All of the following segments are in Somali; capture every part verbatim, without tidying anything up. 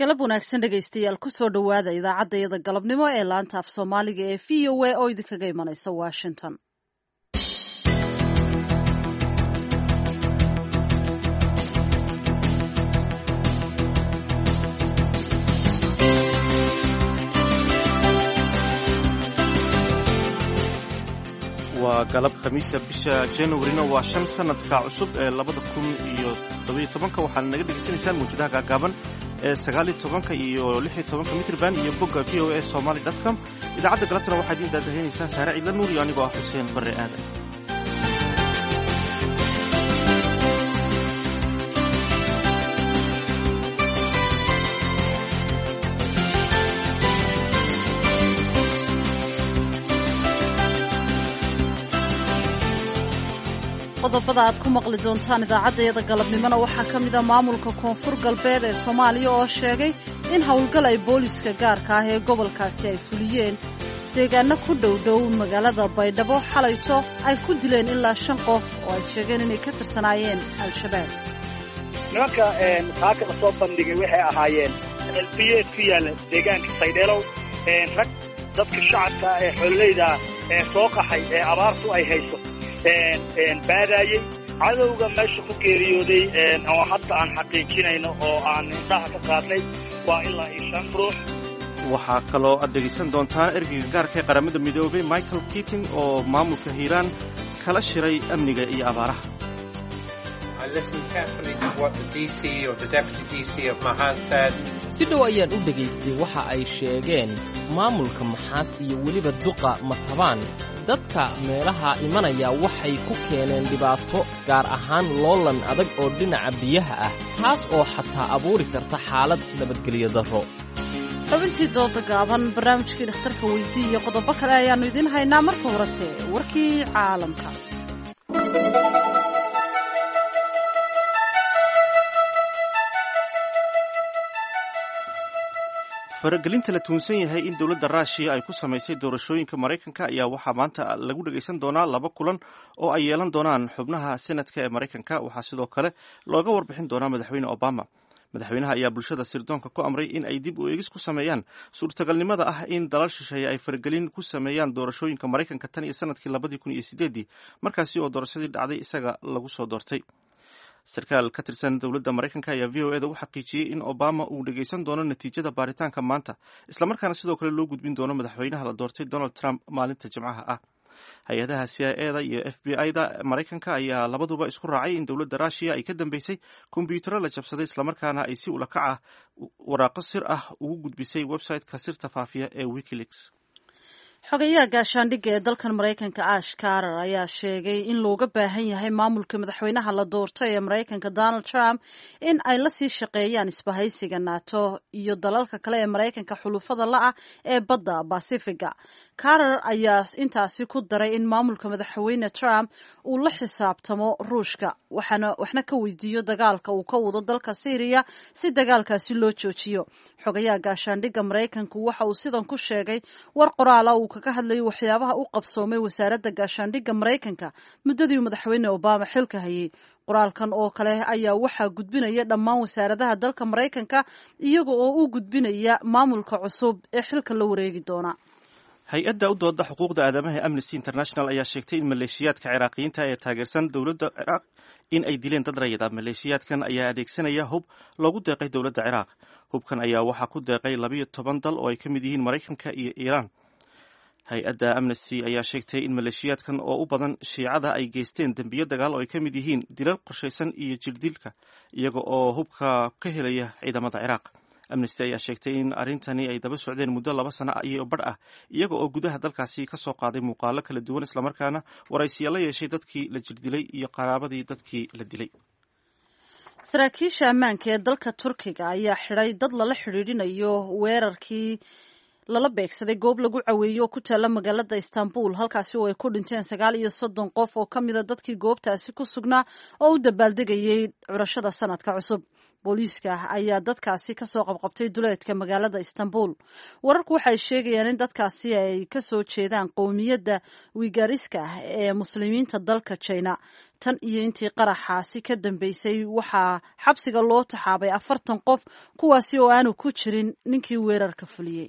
galab wanaagsan dhegaystayaal kusoo dhowaada idaacadayada galabnimo ee laanta af soomaaliga ee v o a oo idinkaga imanaysa washington. waa galab khamiisa bisha januarina waa shan sanadka cusub ee labada kun iyo toddobiyo tobanka waxaad naga dhegaysanaysaan mawjadaha gaagaaban ee sagaaliyo tobanka iyo lixiyo tobanka mitrban iyo bogga v o a somaly dot com idaacadda galabtana waxaad idiin daadaheynaysaan saare ciidla nuur iyo anigoo ah xuseen barre aadan. qodobada aad ku maqli doontaan idaacaddayada galabnimona waxaa ka mid a maamulka koonfur galbeed ee soomaaliya oo sheegay in howlgal ay booliiska gaarka ah ee gobolkaasi ay fuliyeen deegaano ku dhowdhow magaalada baydhabo xalayto ay ku dileen ilaa shan qof oo ay sheegeen inay ka tirsanaayeen al-shabaab. nimanka saaka la soo bandhigay waxay ahaayeen elbiyeed ku yaalla deegaanka saydheelow rag dadka shacabka ee xoololeyda ee soo qaxay ee abaartu ay hayso baadaayey cadowga meesha ku geeriyooday oo hadda aan xaqiijinayno oo aan indhaha ka qaadnay waa ilaa iyo shan ruux. waxaa kaloo aad dhegaysan doontaan ergeyga gaarka ee qaramada midoobay michael keating oo maamulka hiiraan kala shiray amniga iyo abaaraha. si dhow ayaan u dhegaystay waxa ay sheegeen maamulka maxaas iyo weliba duqa matabaan. dadka meelaha imanaya waxay ku keeneen dhibaato gaar ahaan loolan adag oo dhinaca biyaha ah taas oo xataa abuuri karta xaalad nabadgelyo darro. xubintii dooda gaaban barnaamijkii dhakhtarka weydii iyo qodobo kale ayaannu idiin haynaa. marka horese warkii caalamka. faragelinta la tuunsan yahay in dowladda ruushiya ay ku samaysay doorashooyinka maraykanka ayaa waxaa maanta lagu dhagaysan doonaa laba kulan oo ay yeelan doonaan xubnaha senatka ee maraykanka. waxaa sidoo kale looga warbixin doonaa madaxweyne obama. madaxweynaha ayaa bulshada sirdoonka ku amray in ay dib u eegis ku sameeyaan suurtagalnimada ah in dalal shisheeye ay faragelin ku sameeyaan doorashooyinka maraykanka tan iyo sanadkii labadii kun iyo sideedii markaasi oo doorashadii dhacday isaga lagu soo doortay. sarkaal ka tirsan dowladda maraykanka ayaa v o eda u xaqiijiyey in obama uu dhagaysan doono natiijada baaritaanka maanta islamarkaana sidoo kale loo gudbin doono madaxweynaha la doortay donald trump maalinta jimcaha ah. hay-adaha c i eda iyo f b i da maraykanka ayaa labaduba isku raacay in dowladda ruushiya ay ka dambeysay kombyutaro la jabsaday islamarkaana ay si ulakac ah waraaqo sir ah ugu gudbisay website-ka sirta faafiya ee wikileaks. xogayaha gaashaandhigga ee dalkan maraykanka ash carter ayaa sheegay in looga baahan yahay maamulka madaxweynaha la doortay ee maraykanka donald trump in ay la sii shaqeeyaan isbahaysiga nato iyo dalalka kale ee maraykanka xulufada la ah ee badda basifiga. carter ayaa intaasi ku daray in maamulka madaxweyne trump uu la xisaabtamo ruushka waxaana waxna ka weydiiyo dagaalka uu ka wado dalka syriya si dagaalkaasi loo joojiyo. xogayaha gaashaandhigga maraykanku waxa uu sidan ku sheegay war qoraala uu kaga hadlayay waxyaabaha u qabsoomay wasaaradda gaashaandhigga maraykanka muddadii madaxweyne obama xilka hayay. qoraalkan oo kale ayaa waxaa gudbinaya dhammaan wasaaradaha dalka maraykanka iyaga oo u gudbinaya maamulka cusub ee xilka la wareegi doona. hay-adda u dooda xuquuqda aadamaha ee amnesty international ayaa sheegtay in maleeshiyaadka ciraaqiyiinta ee taageersan dowladda ciraaq in ay dileen dad rayida. maleeshiyaadkan ayaa adeegsanaya hub loogu deeqay dowladda ciraaq. hubkan ayaa waxaa ku deeqay labayo toban dal oo ay ka mid yihiin maraykanka iyo iiraan. hay-adda amnesty ayaa sheegtay in maleeshiyaadkan oo u badan shiicada ay geysteen dembiyo dagaal oo ay ka mid yihiin dilal qorshaysan iyo jirdilka iyaga oo hubka ka helaya ciidamada ciraaq. amnesty ayaa sheegtay in arrintani ay daba socdeen muddo laba sano iyo badh ah iyaga oo gudaha dalkaasi ka soo qaaday muuqaalo kala duwan islamarkaana waraysiya la yeeshay dadkii la jirdilay iyo qaraabadii dadkii la dilay. saraakiisha ammaanka ee dalka turkiga ayaa xidhay dad lala xidhiidhinayo weerarkii lala beegsaday goob lagu caweeyo oo ku taalla magaalada istanbul halkaasi oo ay ku dhinteen sagaal iyo soddon qof oo ka mida dadkii goobtaasi ku sugnaa oo u dabaaldegayay curashada sanadka cusub. booliiska ayaa dadkaasi kasoo qabqabtay duleedka magaalada Istanbul. Wararku waxay sheegayaan in dadkaasi ay kasoo jeedaan qowmiyadda Uighuriska ah ee muslimiinta dalka China. Tan iyo intii qaraxaasi ka dambeysay waxaa xabsiga loo taxaabay afartan qof, kuwaasi oo aanu ku jirin ninkii weerarka fuliyey.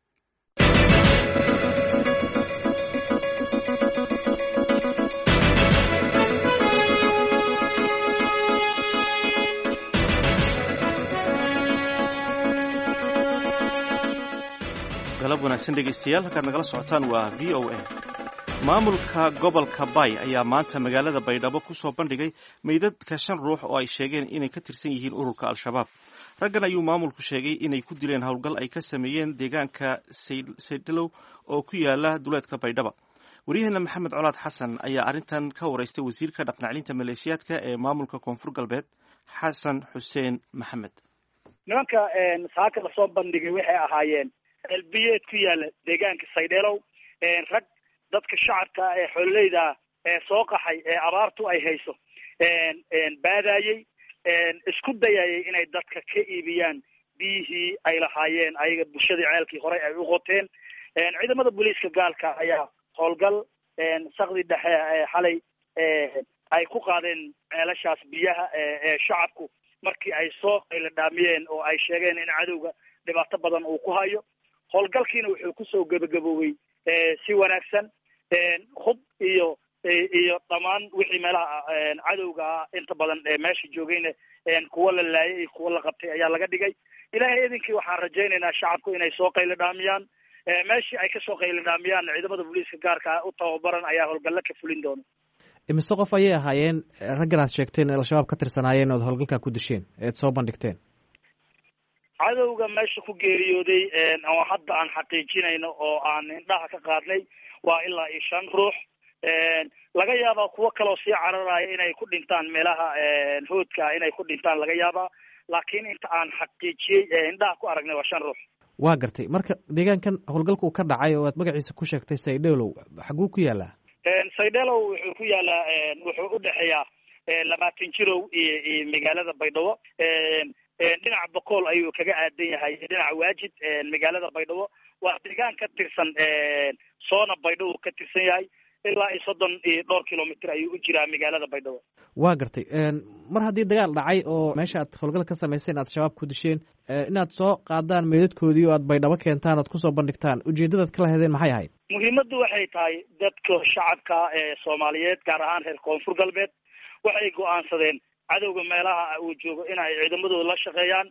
galab wanaagsan dhegaystayaal, halkaad nagala socotaan waa v o a. maamulka gobolka Bay ayaa maanta magaalada Baydhabo ku soo bandhigay meydadka shan ruux oo ay sheegeen inay ka tirsan yihiin ururka Al-Shabaab. raggan ayuu maamulku sheegay inay ku dileen howlgal ay ka sameeyeen deegaanka Saydilow oo ku yaala duleedka Baydhabo. waryaheena Maxamed Colaad Xasan ayaa arrintan ka waraystay wasiirka dhaqancelinta maleeshiyaadka ee maamulka Koonfur Galbeed Xasan Xuseen Maxamed. nimanka saaka la soo bandhigay waxay ahaayeen elbiyeed ku yaala deegaanka Saydilow, rag dadka shacabka ee xooleyda ee soo qaxay ee abaartu ay hayso baadayay isku dayayay inay dadka ka iibiyaan biyihii ay lahaayeen ayaga bulshadii ceelkii hore ay u qoteen. ciidamada booliiska gaalka ayaa howlgal saqdi dhexe xalay ay ku qaadeen ceelashaas biyaha ee shacabku markii ay soo qayla dhaamiyeen oo ay sheegeen in cadowga dhibaato badan uu ku hayo. howlgalkiina wuxuu kusoo gebagaboobay si wanaagsan. hub iyo iyo dhammaan wixii meelaha cadowga inta badan meesha joogayna kuwa la laayay iyo kuwa la qabtay ayaa laga dhigay. ilaahay idinkii waxaan rajaynaynaa shacabku inay soo qaylo dhaamiyaan. meeshii ay kasoo qaylo dhaamiyaan ciidamada booliiska gaarka u tababaran ayaa howlgalla ka fulin doona. imise qof ayay ahaayeen raggan aad sheegteen al-shabaab ka tirsanaayeen ood howlgalkaa ku disheen eed soo bandhigteen? cadowga meesha ku geeriyooday oo hadda aan xaqiijinayno oo aan indhaha ka qaadnay waa ilaa iyo shan ruux. laga yaabaa kuwo kaloo sii cararaya inay ku dhintaan meelaha hoodka inay ku dhintaan laga yaabaa, laakiin inta aan xaqiijiyey indhaha ku aragnay waa shan ruux. waa gartay. marka deegaankan howlgalka uu ka dhacay oo aad magaciisa ku sheegtay Saydilow, xaguu ku yaalaa? Saydilow wuxuu ku yaalaa wuxuu u dhexeeyaa labaatan jirow iyo iyo magaalada Baydhabo. dhinaca Boqol ayuu kaga aadan yahay dhinaca Waajid. magaalada Baydhabo waa deegaan ka tirsan soona Baydhabo ka tirsan yahay ilaa iyo soddon iyo dhowr kilomitir ayuu u jiraa magaalada Baydhabo. waa gartay. mar haddii dagaal dhacay oo meesha aad howlgal ka samayseen aad shabaab ku disheen, inaad soo qaadaan meydadkoodii oo aad Baydhabo keentaan oad kusoo bandhigtaan, ujeedadaad kala hedeen maxay ahayd? muhiimaddu waxay tahay dadka shacabka ee Soomaaliyeed gaar ahaan reer Koonfur Galbeed waxay go'aansadeen cadowga meelaha uu joogo in ay ciidamadooda la shaqeeyaan,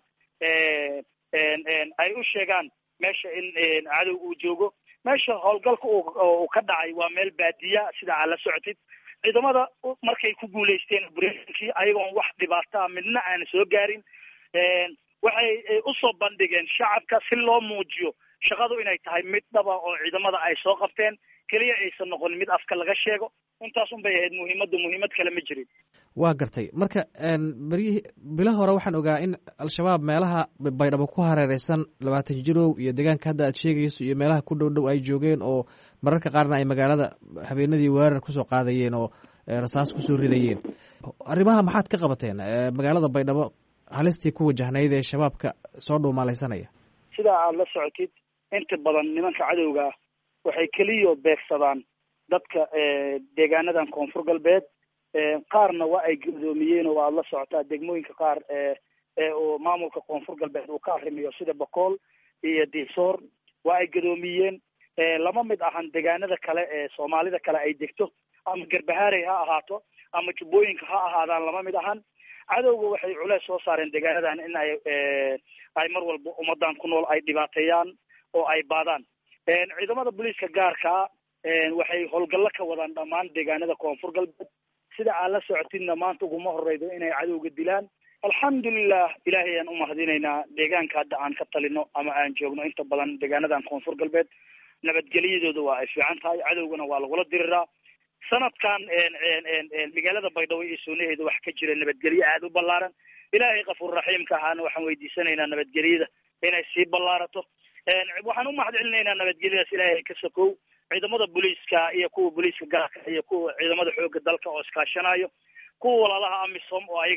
ay u sheegaan meesha in cadow uu joogo. meesha howlgalka uu ka dhacay waa meel baadiya sida aad la socotid. ciidamada markay ku guulaysteen operatinkii ayagoon wax dhibaato ah midna aan soo gaarin, waxay usoo bandhigeen shacabka si loo muujiyo shaqadu inay tahay mid dhaba oo ciidamada ay soo qabteen, keliya aysan noqon mid afka laga sheego. intaas un bay ahayd muhiimaddu, muhiimad kale ma jirin. waa gartay. marka beryihii bila hore waxaan ogaa in al-shabaab meelaha Baydhabo ku hareereysan labaatan jirow iyo deegaanka hadda aad sheegayso iyo meelaha ku dhow dhow ay joogeen, oo mararka qaarna ay magaalada habeenadii weerar kusoo qaadayeen oo rasaas kusoo ridayeen. arrimaha maxaad ka qabateen magaalada Baydhabo halistii ku wajahnayd ee shabaabka soo dhuumalaysanaya? sidaa aad la socotid inta badan nimanka cadowga waxay keliya beegsadaan dadka deegaanadan Koonfur Galbeed. qaarna waa ay gudoomiyeen oo aad la socotaa degmooyinka qaar ee oo maamulka Koonfur Galbeed uu ka arrimiyo sida Boqol iyo Diisoor waa ay gudoomiyeen. lama mid ahan deegaanada kale ee Soomaalida kale ay degto, ama Garbahaarey ha ahaato ama Jubbooyinka ha ahaadaan, lama mid ahan. cadowga waxay culeys soo saareen deegaanadan in ay ay mar walba ummadan ku nool ay dhibaateeyaan oo ay baadaan. ciidamada booliiska gaarka waxay howlgallo ka wadaan dhammaan deegaanada Koonfur Galbeed. sida aad la socotidna maanta uguma horeydo inay cadowga dilaan. alxamdulilah, ilaahay aan umahadinaynaa deegaanka hadda aan ka talino ama aan joogno inta badan deegaanadan Koonfur Galbeed nabadgelyadooda waa ay fiican tahay, cadowgana waa lagula diriraa. sanadkan magaalada Baydhabo iyo suunaheeda wax ka jira nabadgelyo aada u ballaaran. ilaahay qafuur raxiimka ahaana waxaan weydiisanaynaa nabadgelyada inay sii ballaarato. waxaan umahad celinaynaa nabadgelyadaas ilaahay ka sokow ciidamada booliiska iyo kuwa booliiska gaarka iyo kuwa ciidamada xoogga dalka oo iskaashanayo, kuwa walaalaha AMISOM oo ayagana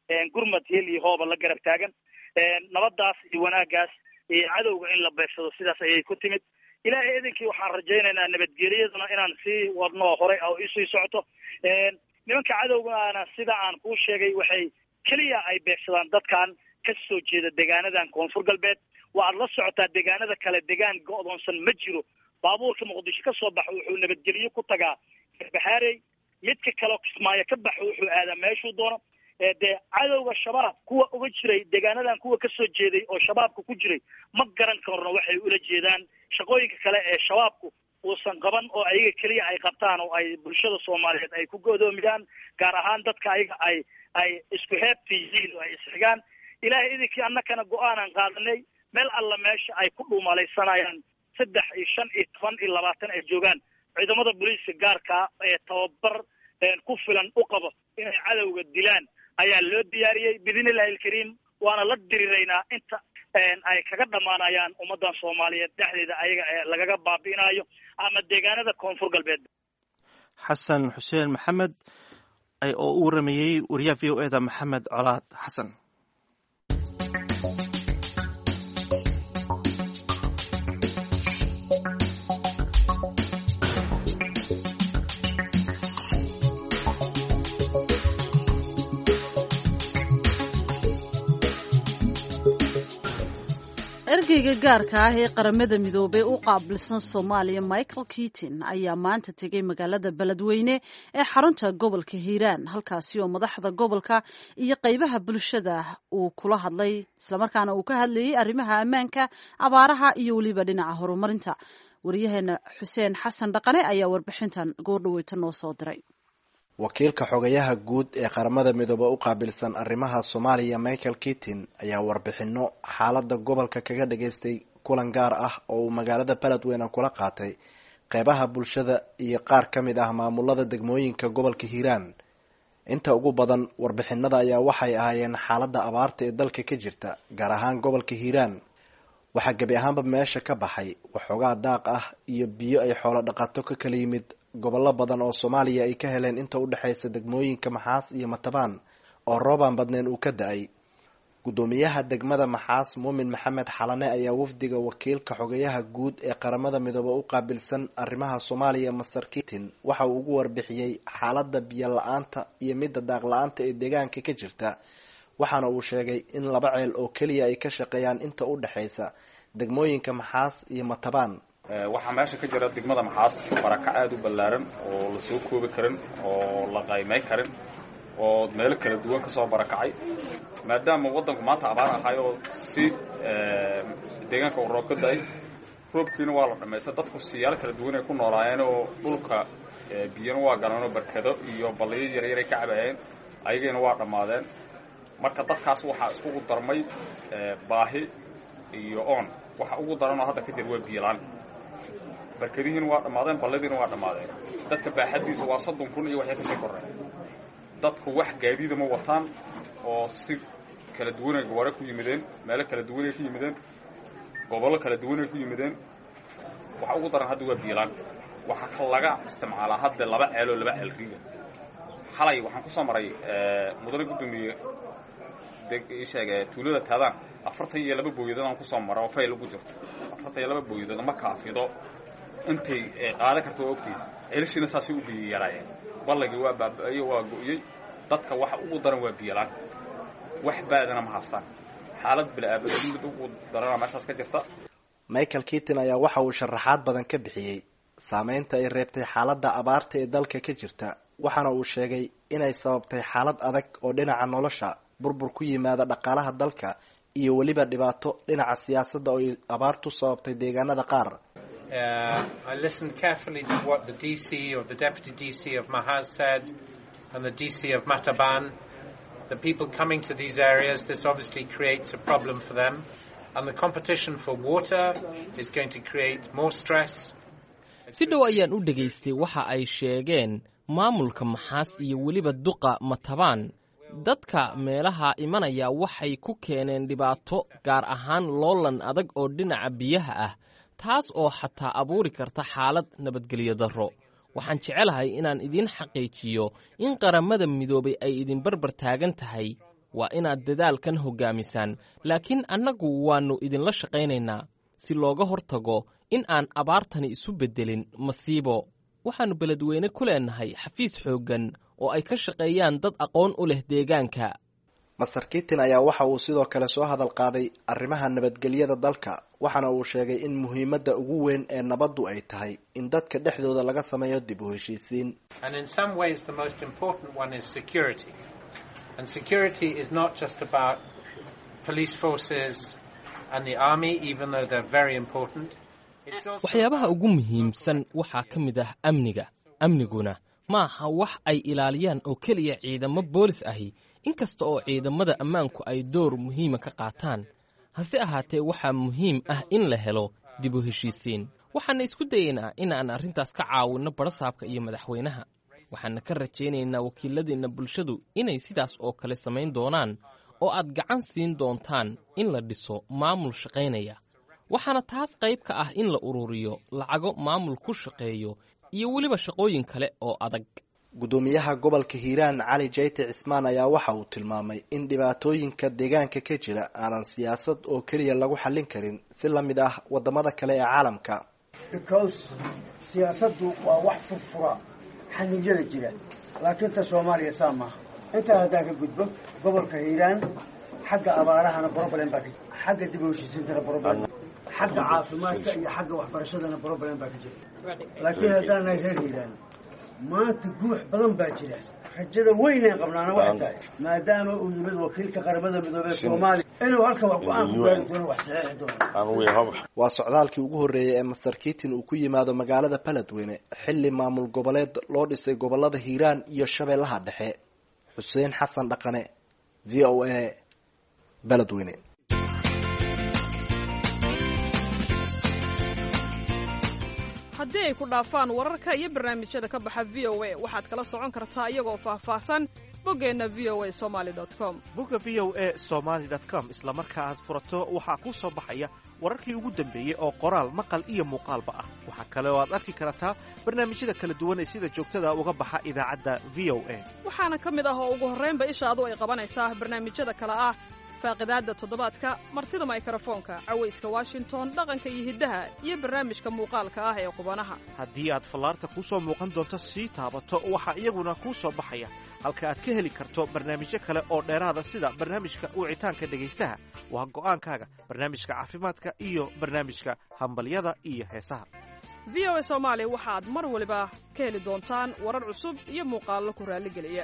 gurmad hel iyo hooba la garab taagan nabadaas iyo wanaagaas iyo cadowga in la beegsado sidaas ayay ku timid ilaahay idinkii waxaan rajaynaynaa nabadgelyaduna inaan sii wadno horey oo isii socoto nimanka cadowgaana sida aan kuu sheegay waxay keliya ay beegsadaan dadkan ka soo jeeda deegaanadan koonfur galbeed waa aad la socotaa deegaanada kale deegaan go'doonsan ma jiro baabuurka muqdisho ka soo baxo wuxuu nabadgelyo ku tagaa bahaarey midka kaleo kismaayo ka baxo wuxuu aadaa meeshuu doono dee cadowga shabaab kuwa uga jiray deegaanadan kuwa ka soo jeeday oo shabaabka ku jiray ma garan karno waxay ula jeedaan shaqooyinka kale ee shabaabku uusan qaban oo ayaga keliya ay qabtaan oo ay bulshada soomaaliyeed ay ku go'doomiyaan gaar ahaan dadka ayaga ay ay isku heebta yihiin oo ay isxigaan ilaahay idinkii annakana go-aanaan qaadanay meel alla meesha ay ku dhuumalaysanayaan saddex iyo shan iyo toban iyo labaatan ay joogaan ciidamada booliiska gaarkaa ee tababar ku filan u qabo inay cadowga dilaan ayaa loo diyaariyey biidnillahi alkariim waana la diriraynaa inta ay kaga dhamaanayaan ummadan soomaaliyeed dhexdeeda ayaga ee lagaga baabi'inayo ama deegaanada koonfur galbeed xasan xuseen maxamed oo u waramayey wariyaha v o e da maxamed colaad xasan ergeyga gaarka ah ee qaramada midoobay u qaabilsan soomaaliya michael keaton ayaa maanta tegey magaalada beledweyne ee xarunta gobolka hiiraan halkaasi oo madaxda gobolka iyo qaybaha bulshada uu kula hadlay islamarkaana uu ka hadlayey arrimaha ammaanka abaaraha iyo weliba dhinaca horumarinta wariyaheena xuseen xasan dhaqane ayaa warbixintan goordhaweyta noo soo diray wakiilka xogayaha guud ee qaramada midoobe u qaabilsan arrimaha soomaaliya michael keaton ayaa warbixino xaalada gobolka kaga dhageystay kulan gaar ah oo uu magaalada beledweyne kula qaatay qeybaha bulshada iyo qaar ka mid ah maamulada degmooyinka gobolka hiiraan inta ugu badan warbixinada ayaa waxay ahaayeen xaalada abaarta ee dalka ka jirta gaar ahaan gobolka hiiraan waxaa gebi ahaanba meesha ka baxay waxoogaa daaq ah iyo biyo ay xoolo dhaqato ka kala yimid gobollo badan oo soomaaliya ay ka heleen inta u dhexaysa degmooyinka maxaas iyo matabaan oo roobaan badneen uu ka da-ay guddoomiyaha degmada maxaas muumin maxamed xalane ayaa wafdiga wakiilka xogayaha guud ee qaramada midoobe u qaabilsan arrimaha soomaaliya master keaton waxa uu ugu warbixiyey xaalada biyo la-aanta iyo midda daaq la-aanta ee deegaanka ka jirta waxaana uu sheegay in laba ceel oo keliya ay ka shaqeeyaan inta u dhexaysa degmooyinka maxaas iyo matabaan waxaa meesha ka jira degmada maxaas barakac aada u ballaaran oo la soo koobi karin oo la qaymay karin oo meelo kala duwan ka soo barakacay maadaama waddanku maanta abaar ahay oo si deegaanka uu roob ka da-ay roobkiina waa la dhammaystay dadku siyaalo kala duwan ay ku noolaayeen oo dhulka biyana waa galanoo barkado iyo balliyo yaryaray ka cabayeen ayagayna waa dhammaadeen marka dadkaas waxaa iskugu darmay baahi iyo oon waxa ugu daranoo hadda ka jir waa biyolaan barkadihiina waa dhammaadeen balladiina waa dhammaadeen dadka baaxaddiisa waa soddon kun iyo waxay ka sii korreen dadku wax gaadiida ma wataan oo si kala duwanay gawaare ku yimideen meelo kala duwanay ku yimideen gobollo kala duwanay ku yimideen waxa ugu daran hadda waa biyolaan waxaa ka laga isticmaalaa hadda laba ceeloo laba ceel riiga xalay waxaan ku soo maray mudane guddoomiye sheege tuulada taadaan afartan iyo laba booyadoodaan kusoo mara oo fayl ugu jirto afartan iyo laba booyadood ma kaafido intay qaadan karta waa ogteed ceelashiina saasay u biyo yaraayeen ballagii waa baaba-ayo waa go-yey dadka waxa ugu daran waa biyolaan wax baadana ma haastaan xaalad bila-aabadin mid ugu darana meeshaas ka jirta michael keaton ayaa waxa uu sharaxaad badan ka bixiyey saameynta ay reebtay xaaladda abaarta ee dalka ka jirta waxaana uu sheegay inay sababtay xaalad adag oo dhinaca nolosha burbur ku yimaada dhaqaalaha dalka iyo weliba dhibaato dhinaca siyaasadda oo ay abaartu sababtay deegaanada qaar I listened carefully to what the D C or the Deputy D C of Mahaz said and the D C of Mataban. The people coming to these areas, this obviously creates a problem for them. And the competition for water is going to create more stress. Si dhow ayaan u dhegaystay waxa ay sheegeen maamulka maxaas iyo weliba duqa matabaan dadka meelaha imanaya waxay ku keeneen dhibaato gaar ahaan loolan adag oo dhinaca biyaha ah taas oo xataa abuuri karta xaalad nabadgelyo darro waxaan jecelahay inaan idin xaqiijiyo in qaramada midoobay ay idin barbar taagan tahay waa inaad dadaalkan hoggaamisaan laakiin annagu waannu idinla shaqaynaynaa si looga hortago in aan abaartani isu beddelin masiibo waxaannu beledweyne ku leennahay xafiis xooggan oo ay ka shaqeeyaan dad aqoon u leh deegaanka master kitin ayaa waxa uu sidoo kale soo hadal qaaday arrimaha nabadgelyada dalka waxaana uu sheegay in muhiimadda ugu weyn ee nabaddu ay tahay in dadka dhexdooda laga sameeyo dib u heshiisiin And in some ways the most important one is security. And security is not just about police forces and the army, even though they're very important. waxyaabaha ugu muhiimsan waxaa ka mid ah amniga amniguna ma aha wax ay ilaaliyaan oo keliya ciidamo boolis ahi inkasta oo ciidamada ammaanku ay door muhiima ka qaataan hase ahaatee waxaa muhiim ah in la helo dib u heshiisiin waxaana isku dayaynaa inaan arrintaas ka caawinno barasaabka iyo madaxweynaha waxaana ka rajaynaynaa wakiiladeenna bulshadu inay sidaas oo kale samayn doonaan oo aad gacan siin doontaan in la dhiso maamul shaqaynaya waxaana taas qayb ka ah in la ururiyo lacago maamul ku shaqeeyo iyo weliba shaqooyin kale oo adag gudoomiyaha gobolka hiiraan cali jayti cismaan ayaa waxa uu tilmaamay in dhibaatooyinka deegaanka ka jira aanan siyaasad oo keliya lagu xallin karin si la mid ah wadamada kale ee caalamka because siyaasaddu waa wax furfura xannibyada jira laakiin ta soomaaliya saa maaha intaa haddaa ka gudbo gobolka hiiraan xagga abaarahana problem baa ka jira xagga dib u heshiisiintana problem xagga caafimaadka iyo xagga waxbarashadana problem baa ka jira laakiin haddaan nahay reer hiiraan maanta guux badan baa jira rajada weynay qabnaana waxay tahay maadaama uu yimid wakiilka qaramada midoobey soomaaliya inuu halka wax go-aan ku gaari doono wax saxiixi doono waa socdaalkii ugu horreeyay ee master kitin uu ku yimaado magaalada beledweyne xilli maamul goboleed loo dhisay gobolada hiiraan iyo shabeellaha dhexe xuseen xasan dhaqane v o a beledweyne haddii ay ku dhaafaan wararka iyo barnaamijyada ka baxa v o a waxaad kala socon kartaa iyagoo faahfaahsan boggeenna v o a somaali dot com bogga v o a somaali dot com isla marka aad furato waxaa kuu soo baxaya wararkii ugu dambeeyey oo qoraal maqal iyo muuqaalba ah waxaa kale oo aad arki kartaa barnaamijyada kala duwan ee sida joogtada uga baxa idaacadda v o a waxaana ka mid ah oo ugu horraynba ishaadu ay qabanaysaa barnaamijyada kale ah faaqidaadda toddobaadka martida mikrofoonka cawayska washington dhaqanka iyo hiddaha iyo barnaamijka muuqaalka ah ee qubanaha haddii aad fallaarta kuu soo muuqan doonto sii taabato waxaa iyaguna kuu soo baxaya halka aad ka heli karto barnaamijyo kale oo dheeraada sida barnaamijka wicitaanka dhegaystaha waa go'aankaaga barnaamijka caafimaadka iyo barnaamijka hambalyada iyo heesaha v o a soomaali waxaad mar waliba ka heli doontaan warar cusub iyo muuqaallo ku raalligeliya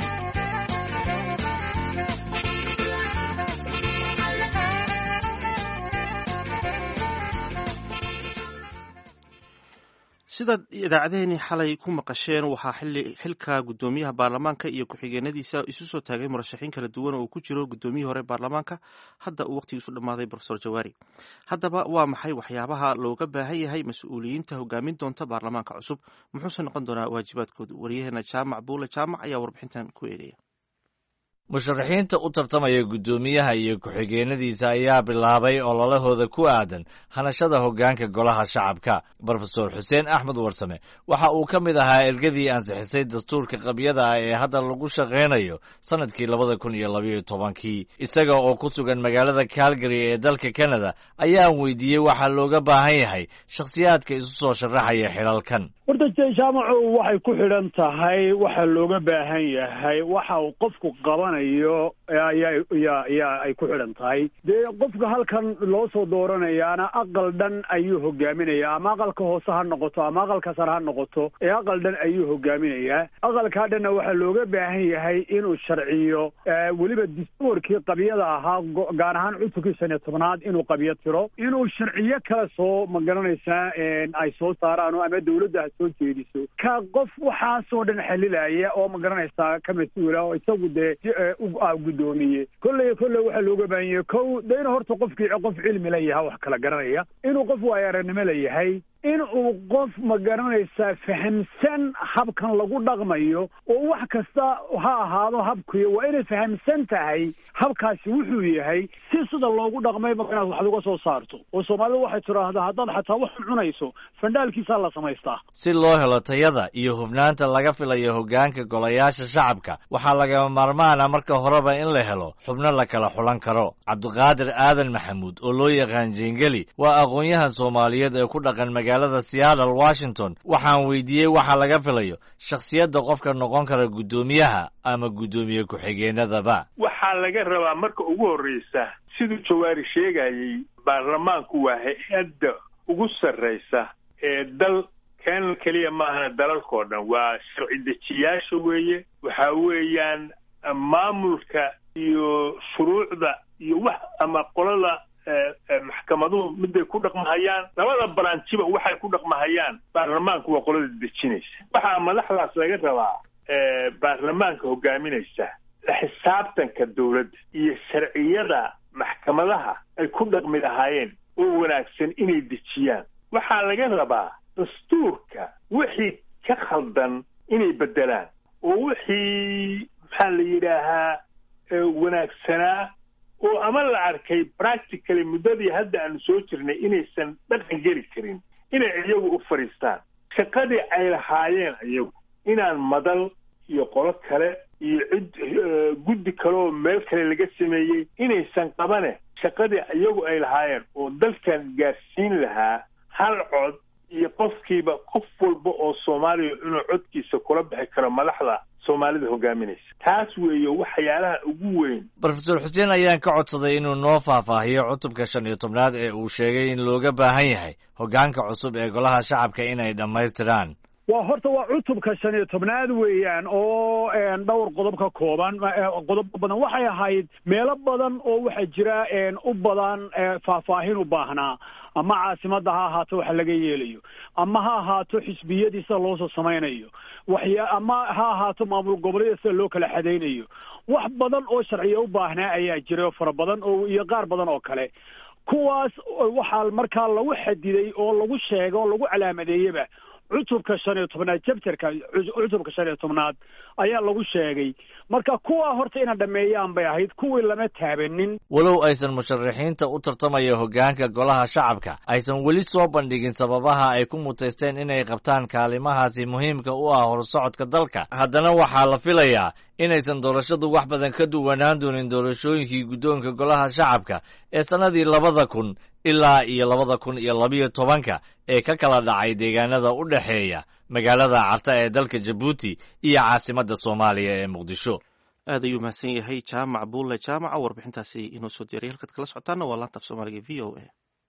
sidaad idaacadeeni xalay ku maqasheen waxaa xili xilka guddoomiyaha baarlamaanka iyo ku-xigeenadiisa isu soo taagay murashaxiin kala duwan oo ku jiro guddoomiyihii hore baarlamaanka hadda uu wakhtigiisu dhammaaday profesor jawaari haddaba waa maxay waxyaabaha looga baahan yahay mas-uuliyiinta hogaamin doonta baarlamaanka cusub muxuuse noqon doonaa waajibaadkooda waryaheena jaamac buule jaamac ayaa warbixintan ku eegaya musharaxiinta u tartamaya guddoomiyaha iyo ku-xigeenadiisa ayaa bilaabay ololahooda ku aadan hanashada hoggaanka golaha shacabka brofesor xuseen axmed warsame waxa uu ka mid ahaa ergadii ansixisay dastuurka qabyada ah ee hadda lagu shaqaynayo sannadkii labada kun iyo labayo tobankii isaga oo ku sugan magaalada calgary ee dalka canada ayaan weydiiyey waxaa looga baahan yahay shakhsiyaadka isu soo sharaxaya xilalkan horta jaamacu waxay ku xidhan tahay waxa looga baahan yahay waxa uu qofku qabanayo ayaa ay ku xidhan tahay dee qofka halkan loo soo dooranayaana aqal dhan ayuu hogaaminayaa ama aqalka hoose ha noqoto ama aqalka sare ha noqoto ee aqal dhan ayuu hogaaminayaa aqalkaa dhanna waxaa looga baahan yahay inuu sharciyo weliba dastuurkii qabyada ahaa gaar ahaan cutubkii shan iyo tobnaad inuu qabyo tiro inuu sharciyo kale soo magaranaysaa ay soo saaraan ama dawladda soo jeediso ka qof waxaasoo dhan xalilaya oo ma garanaysaa ka mas-uula oo isagu dee guddoomiye kolley kolley waxaa looga baahan yahay kow de inu horta qofkii qof cilmi la yahay wax kala garanaya inuu qof waayo aragnimo la yahay in uu qof ma garanaysaa fahamsan habkan lagu dhaqmayo oo wax kasta ha ahaado habkuyo waa inay fahamsan tahay habkaasi wuxuu yahay si sida loogu dhaqmay ma inaad wax uga soo saarto oo Soomaalidu waxay tiraahdaa haddaad xataa wax cunayso fandaalkiisa la samaystaa si loo helo tayada iyo hufnaanta laga filayo hoggaanka golayaasha shacabka waxaa laga maarmaana marka horeba in la helo xubno la kala xulan karo Cabdiqaadir Aadan Maxamuud oo loo yaqaan Jingeli waa aqoonyahan Soomaaliyeed ee ku dhaqan magaalada Seattle Washington waxaan weydiiyey waxa laga filayo shakhsiyadda qofka noqon kara gudoomiyaha ama gudoomiye ku-xigeenadaba waxaa laga rabaa marka ugu horreysa siduu Jawaari sheegayay baarlamaanku waa hay'adda ugu sarreysa ee dal kan kaliya maaha dalalkoo dhan waa sharci dejiyaasha weeye waxa weeyaan maamulka iyo shuruucda iyo wax ama qolada maxkamaduhu miday ku dhaqmahayaan labada branchiba waxay ku dhaqmahayaan baarlamaanku waa qolada dejinaysa waxaa madaxdaas laga rabaa baarlamaanka hogaaminaysa la xisaabtanka dawladda iyo sharciyada maxkamadaha ay ku dhaqmi lahaayeen oo wanaagsan inay dejiyaan waxaa laga rabaa dastuurka wixii ka khaldan inay bedelaan oo wixii maxaa la yidhaahaa wanaagsanaa oo ama la arkay practically muddadii hadda aanu soo jirnay inaysan dhaqan geli karin inay iyagu u fadhiistaan shaqadii ay lahaayeen iyagu inaan madal iyo qolo kale iyo cid guddi kale oo meel kale laga sameeyey inaysan qabane shaqadii iyagu ay lahaayeen oo dalkan gaarsiin lahaa hal cod iyo qofkiiba qof walba oo Soomaaliya inuu codkiisa kula bixi karo madaxda Soomaalida hogaaminaysa taas weeyo waxyaalaha ugu weyn Professor Xuseen ayaan ka codsaday inuu noo faahfaahiyo cutubka shan iyo tobnaad ee uu sheegay in looga baahan yahay hoggaanka cusub ee golaha shacabka inay dhammaystiraan waa horta waa cutubka shan iyo tobnaad weeyaan oo dhowr qodob ka kooban qodob badan waxay ahayd meelo badan oo waxa jira u badan faahfaahin u baahnaa ama caasimadda ha ahaato wax laga yeelayo ama ha ahaato xisbiyadiisa loo soo samaynayo waxya ama ha ahaato maamul goboleedkiisa loo kala xadeynayo wax badan oo sharciyo u baahnaa ayaa jira fara badan oo iyo qaar badan oo kale kuwaas waxaa markaa lagu xadiday oo lagu sheegay oo lagu calaamadeeyaba cutubka shan iyo tobnaad chapterka cutubka shan iyo tobnaad ayaa lagu sheegay marka kuwa horta inay dhameeyaan bay ahayd kuwii lama taabanin walow aysan musharaxiinta u tartamaya hoggaanka golaha shacabka aysan weli soo bandhigin sababaha ay ku mutaysteen inay qabtaan kaalimahaasi muhiimka u ah horsocodka dalka haddana waxaa la filayaa inaysan doorashadu wax badan ka duwanaan doonin doorashooyinkii guddoonka golaha shacabka ee sannadii labada kun ilaa iyo labada kun iyo labiyo tobanka ee ka kala dhacay deegaanada u dhexeeya magaalada Carta ee dalka Djibouti iyo caasimadda Soomaaliya ee Muqdisho aad ayuu mahadsan yahay jaamac buulle jaamaca warbixintaasi inoo soo diyaariyay halkaad kala socotaana waa laanta af Soomaaliga v o a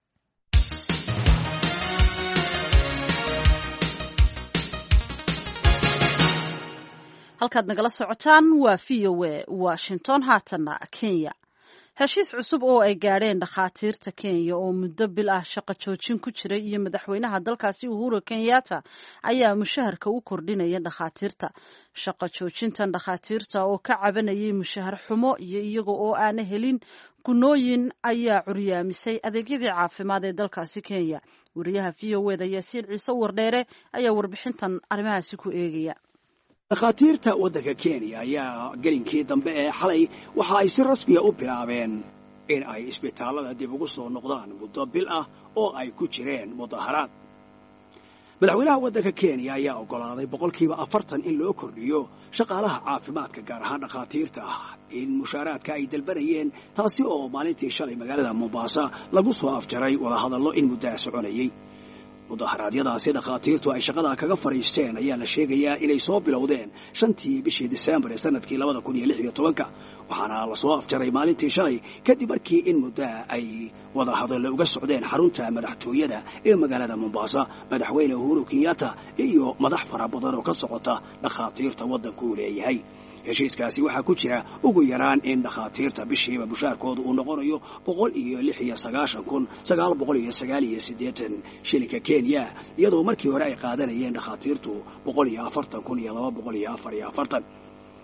halkaad nagala socotaan waa v o a Washington haatana Kenya heshiis cusub oo ay gaadheen dhakhaatiirta Kenya oo muddo bil ah shaqo joojin ku jiray iyo madaxweynaha dalkaasi Uhuru Kenyatta ayaa mushaharka u kordhinaya dhakhaatiirta shaqo joojintan dhakhaatiirta oo ka cabanayay mushahar xumo iyo iyaga oo aan helin gunooyin ayaa curyaamisay adeegyadii caafimaad ee dalkaasi Kenya wariyaha v o a da Yaasiin Ciise Wardheere ayaa warbixintan arrimahaasi ku eegaya dhakhaatiirta waddanka Kenya ayaa gelinkii dambe ee xalay waxa ay si rasmiya u bilaabeen in ay isbitaalada dib ugu soo noqdaan muddo bil ah oo ay ku jireen mudaharaad madaxweynaha waddanka Kenya ayaa ogolaaday boqolkiiba afartan in loo kordhiyo shaqaalaha caafimaadka gaar ahaan dhakhaatiirta ah in mushaaraadka ay dalbanayeen taasi oo maalintii shalay magaalada Mombasa lagu soo afjaray wada hadallo in muddo soconayay mudaharaadyadaasi dhakhaatiirtu ay shaqada kaga fariisteen ayaa la sheegayaa inay soo bilowdeen shantii bishii December ee sanadkii labada kun iyo lix iyo tobanka waxaana la soo afjaray maalintii shalay kadib markii in muddo ay wada hadallo uga socdeen xarunta madaxtooyada ee magaalada Mombasa madaxweyne Uhuru Kenyatta iyo madax fara badan oo ka socota dhakhaatiirta waddanku leeyahay heshiiskaasi waxaa ku jira ugu yaraan in dhakhaatiirta bishiiba mushaarkoodu uu noqonayo boqol iyo lix iyo sagaashan kun sagaal boqol iyo sagaal iyo siddeetan shilinka Kenya iyadoo markii hore ay qaadanayeen dhakhaatiirtu boqol iyo afartan kun iyo laba boqol iyo afar iyo afartan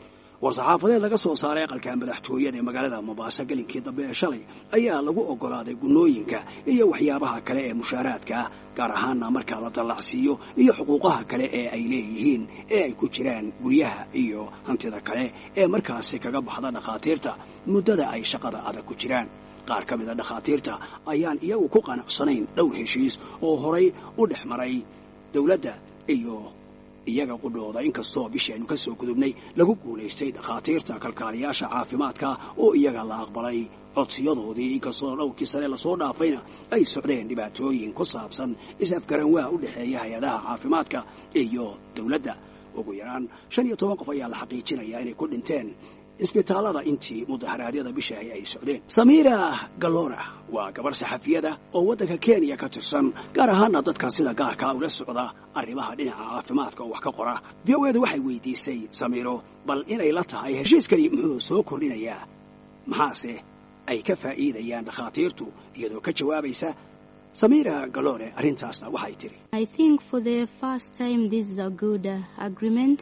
war-saxaafadeed laga soo saaray aqalka madaxtooyada ee magaalada Mombasa gelinkii dambe ee shalay ayaa lagu ogolaaday gunooyinka iyo waxyaabaha kale ee mushaaraadka gaar ahaan marka la dalacsiiyo iyo xuquuqaha kale ee ay leeyihiin ee ay ku jiraan guryaha iyo hantida kale ee markaasi kaga baxda dhakhaatiirta muddada ay shaqada adag ku jiraan. qaar ka mid ah dhakhaatiirta ayaan iyagu ku qanacsanayn dhowr heshiis oo horay u dhex maray dawladda iyo iyaga qudhooda inkastoo bishaynu ka soo gudubnay lagu guulaystay dhakhaatiirta kalkaaliyaasha caafimaadka oo iyaga la aqbalay codsiyadoodii inkastoo dhowrkii sane lasoo dhaafayna ay socdeen dhibaatooyin ku saabsan is-afgaranwaa u dhexeeya hay-adaha caafimaadka iyo dawladda. ugu yaraan shan iyo toban qof ayaa la xaqiijinayaa inay ku dhinteen isbitaalada intii mudaharaadyada bishahay ay socdeen. Samira Galora waa gabar saxafiyada oo waddanka Kenya ka tirsan gaar ahaan dadka sida gaarka ula socda arrimaha dhinaca caafimaadka oo wax ka qora. V O A waxay weydiisay Samiro bal inay la tahay heshiiskani muxuu soo kordhinayaa maxaase ay ka faa'iidayaan dhakhaatiirtu iyadoo ka jawaabaysa. Samira Galore arrintaasna waxay tiri I think for the first time this is a good uh, agreement.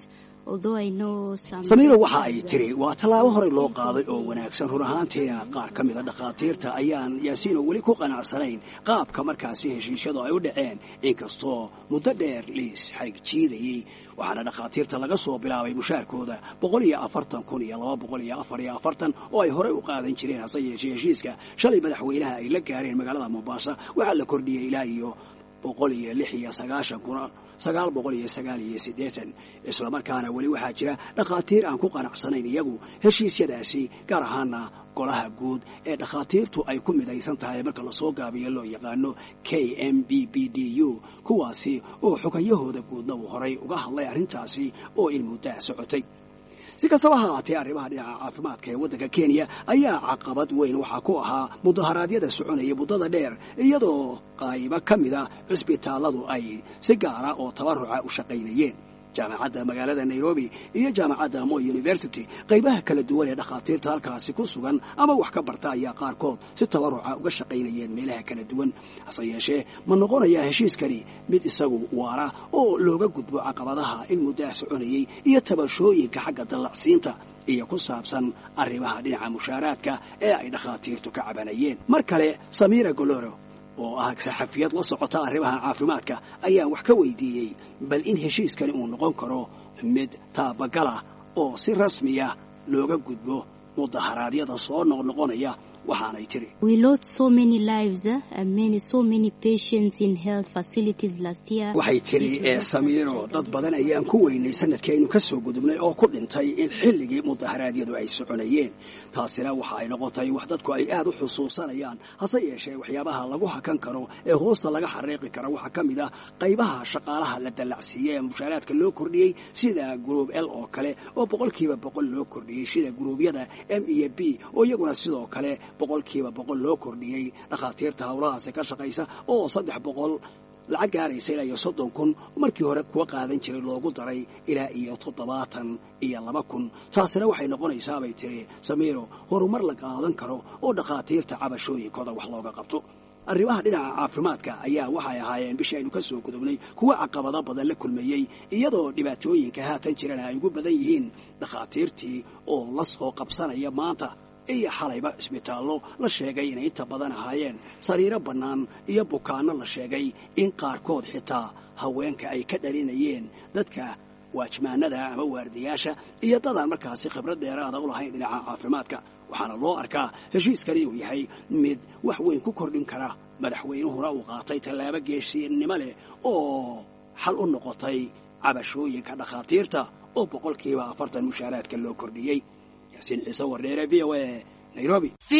Samira waxa ay tiri waa tallaabo hore loo qaaday oo wanaagsan run ahaanteena qaar ka mid ah dhakhaatiirta ayaan yaasiino weli ku qanacsanayn qaabka markaasi heshiisyadu ay u dhaceen inkastoo muddo dheer liis xarig jiidayay waxaana dhakhaatiirta laga soo bilaabay mushaarkooda boqol iyo afartan kun iyo laba boqol iyo afar iyo afartan oo ay horey u qaadan jireen hase yeeshee heshiiska shalay madaxweynaha ay la gaareen magaalada Mombasa waxaa la kordhiyey ilaa iyo boqol iyo lix iyo sagaashan kun sagaal boqol iyo sagaal iyo siddeetan isla markaana weli waxaa jira dhakhaatiir aan ku qanacsanayn iyagu heshiisyadaasi gaar ahaana golaha guud ee dhakhaatiirtu ay ku midaysan tahay marka la soo gaabiyo loo yaqaano K M B B D U kuwaasi oo xogayahooda guudna uu horay uga hadlay arrintaasi oo in muddo socotay. si kastaba ha ahaatee arrimaha dhinaca caafimaadka ee waddanka Kenya ayaa caqabad weyn waxaa ku ahaa mudaharaadyada soconaya muddada dheer iyadoo qaybo ka mid ah cisbitaaladu ay si gaara oo tabaruca u shaqaynayeen. jaamacadda magaalada Nairobi iyo jaamacadda Moi University qaybaha kala duwan ee dhakhaatiirta halkaasi ku sugan ama wax ka barta ayaa qaarkood si tabaruca uga shaqaynayeen meelaha kala duwan. hase yeeshee ma noqonayaa heshiiskani mid isagu waara oo looga gudbo caqabadaha in muddo soconayay iyo tabashooyinka xagga dalacsiinta iyo ku saabsan arrimaha dhinaca mushaaraadka ee ay dhakhaatiirtu ka cabanayeen. mar kale Samira Goloro oo ah saxafiyad la socota arrimaha caafimaadka ayaa wax ka weydiiyey bal in heshiiskani uu noqon karo mid taabagala oo si rasmi ah looga gudbo mudaharaadyada soo noqnoqonaya waxaanay tiri We lost so many lives uh, and many so many patients in health facilities last year. waxay tiri ee Samiro dad badan ayaan ku weynay sanadkeenu ka soo gudubnay oo ku dhintay in xilligii mudaharaadyadu ay soconayeen. taasina waxa ay noqotay wax dadku ay aad u xusuusanayaan hase yeeshee waxyaabaha lagu hakan karo ee hoosta laga xariiqi karo waxa ka mid ah qaybaha shaqaalaha la dalacsiiyay ee mushaaraadka loo kordhiyay sida group L oo kale oo boqolkiiba boqol loo kordhiyay sida gruubyada M iyo B oo iyaguna sidoo kale boqolkiiba boqol loo kordhiyay dhakhaatiirta hawlahaasi ka shaqaysa oo saddex boqol lacag gaaraysa ilaa iyo soddon kun markii hore kuwa qaadan jiray loogu daray ilaa iyo toddobaatan iyo laba kun. taasina waxay noqonaysaa bay tiri Samiro horumar la qaadan karo oo dhakhaatiirta cabashooyinkooda wax looga qabto. arrimaha dhinaca caafimaadka ayaa waxay ahaayeen bishaynu ka soo gudubnay kuwa caqabado badan la kulmayay iyadoo dhibaatooyinka haatan jirana ay ugu badan yihiin dhakhaatiirtii oo la soo qabsanaya maanta iyo xalayba isbitaallo la sheegay inay inta badan ahaayeen sariiro bannaan iyo bukaanno la sheegay in qaarkood xitaa haweenka ay ka dhalinayeen dadka waajmaanada ama waardiyaasha iyo dadaan markaasi khibrad dheeraada u lahayn dhinaca caafimaadka. waxaana loo arkaa heshiiskani uu yahay mid wax weyn ku kordhin kara madaxweynuhuna uu qaatay tallaabo geesinnimo leh oo xal u noqotay cabashooyinka dhakhaatiirta oo boqolkiiba afartan mushaaraadka loo kordhiyey. yaasiin ciise warneere V O A Nairobi. V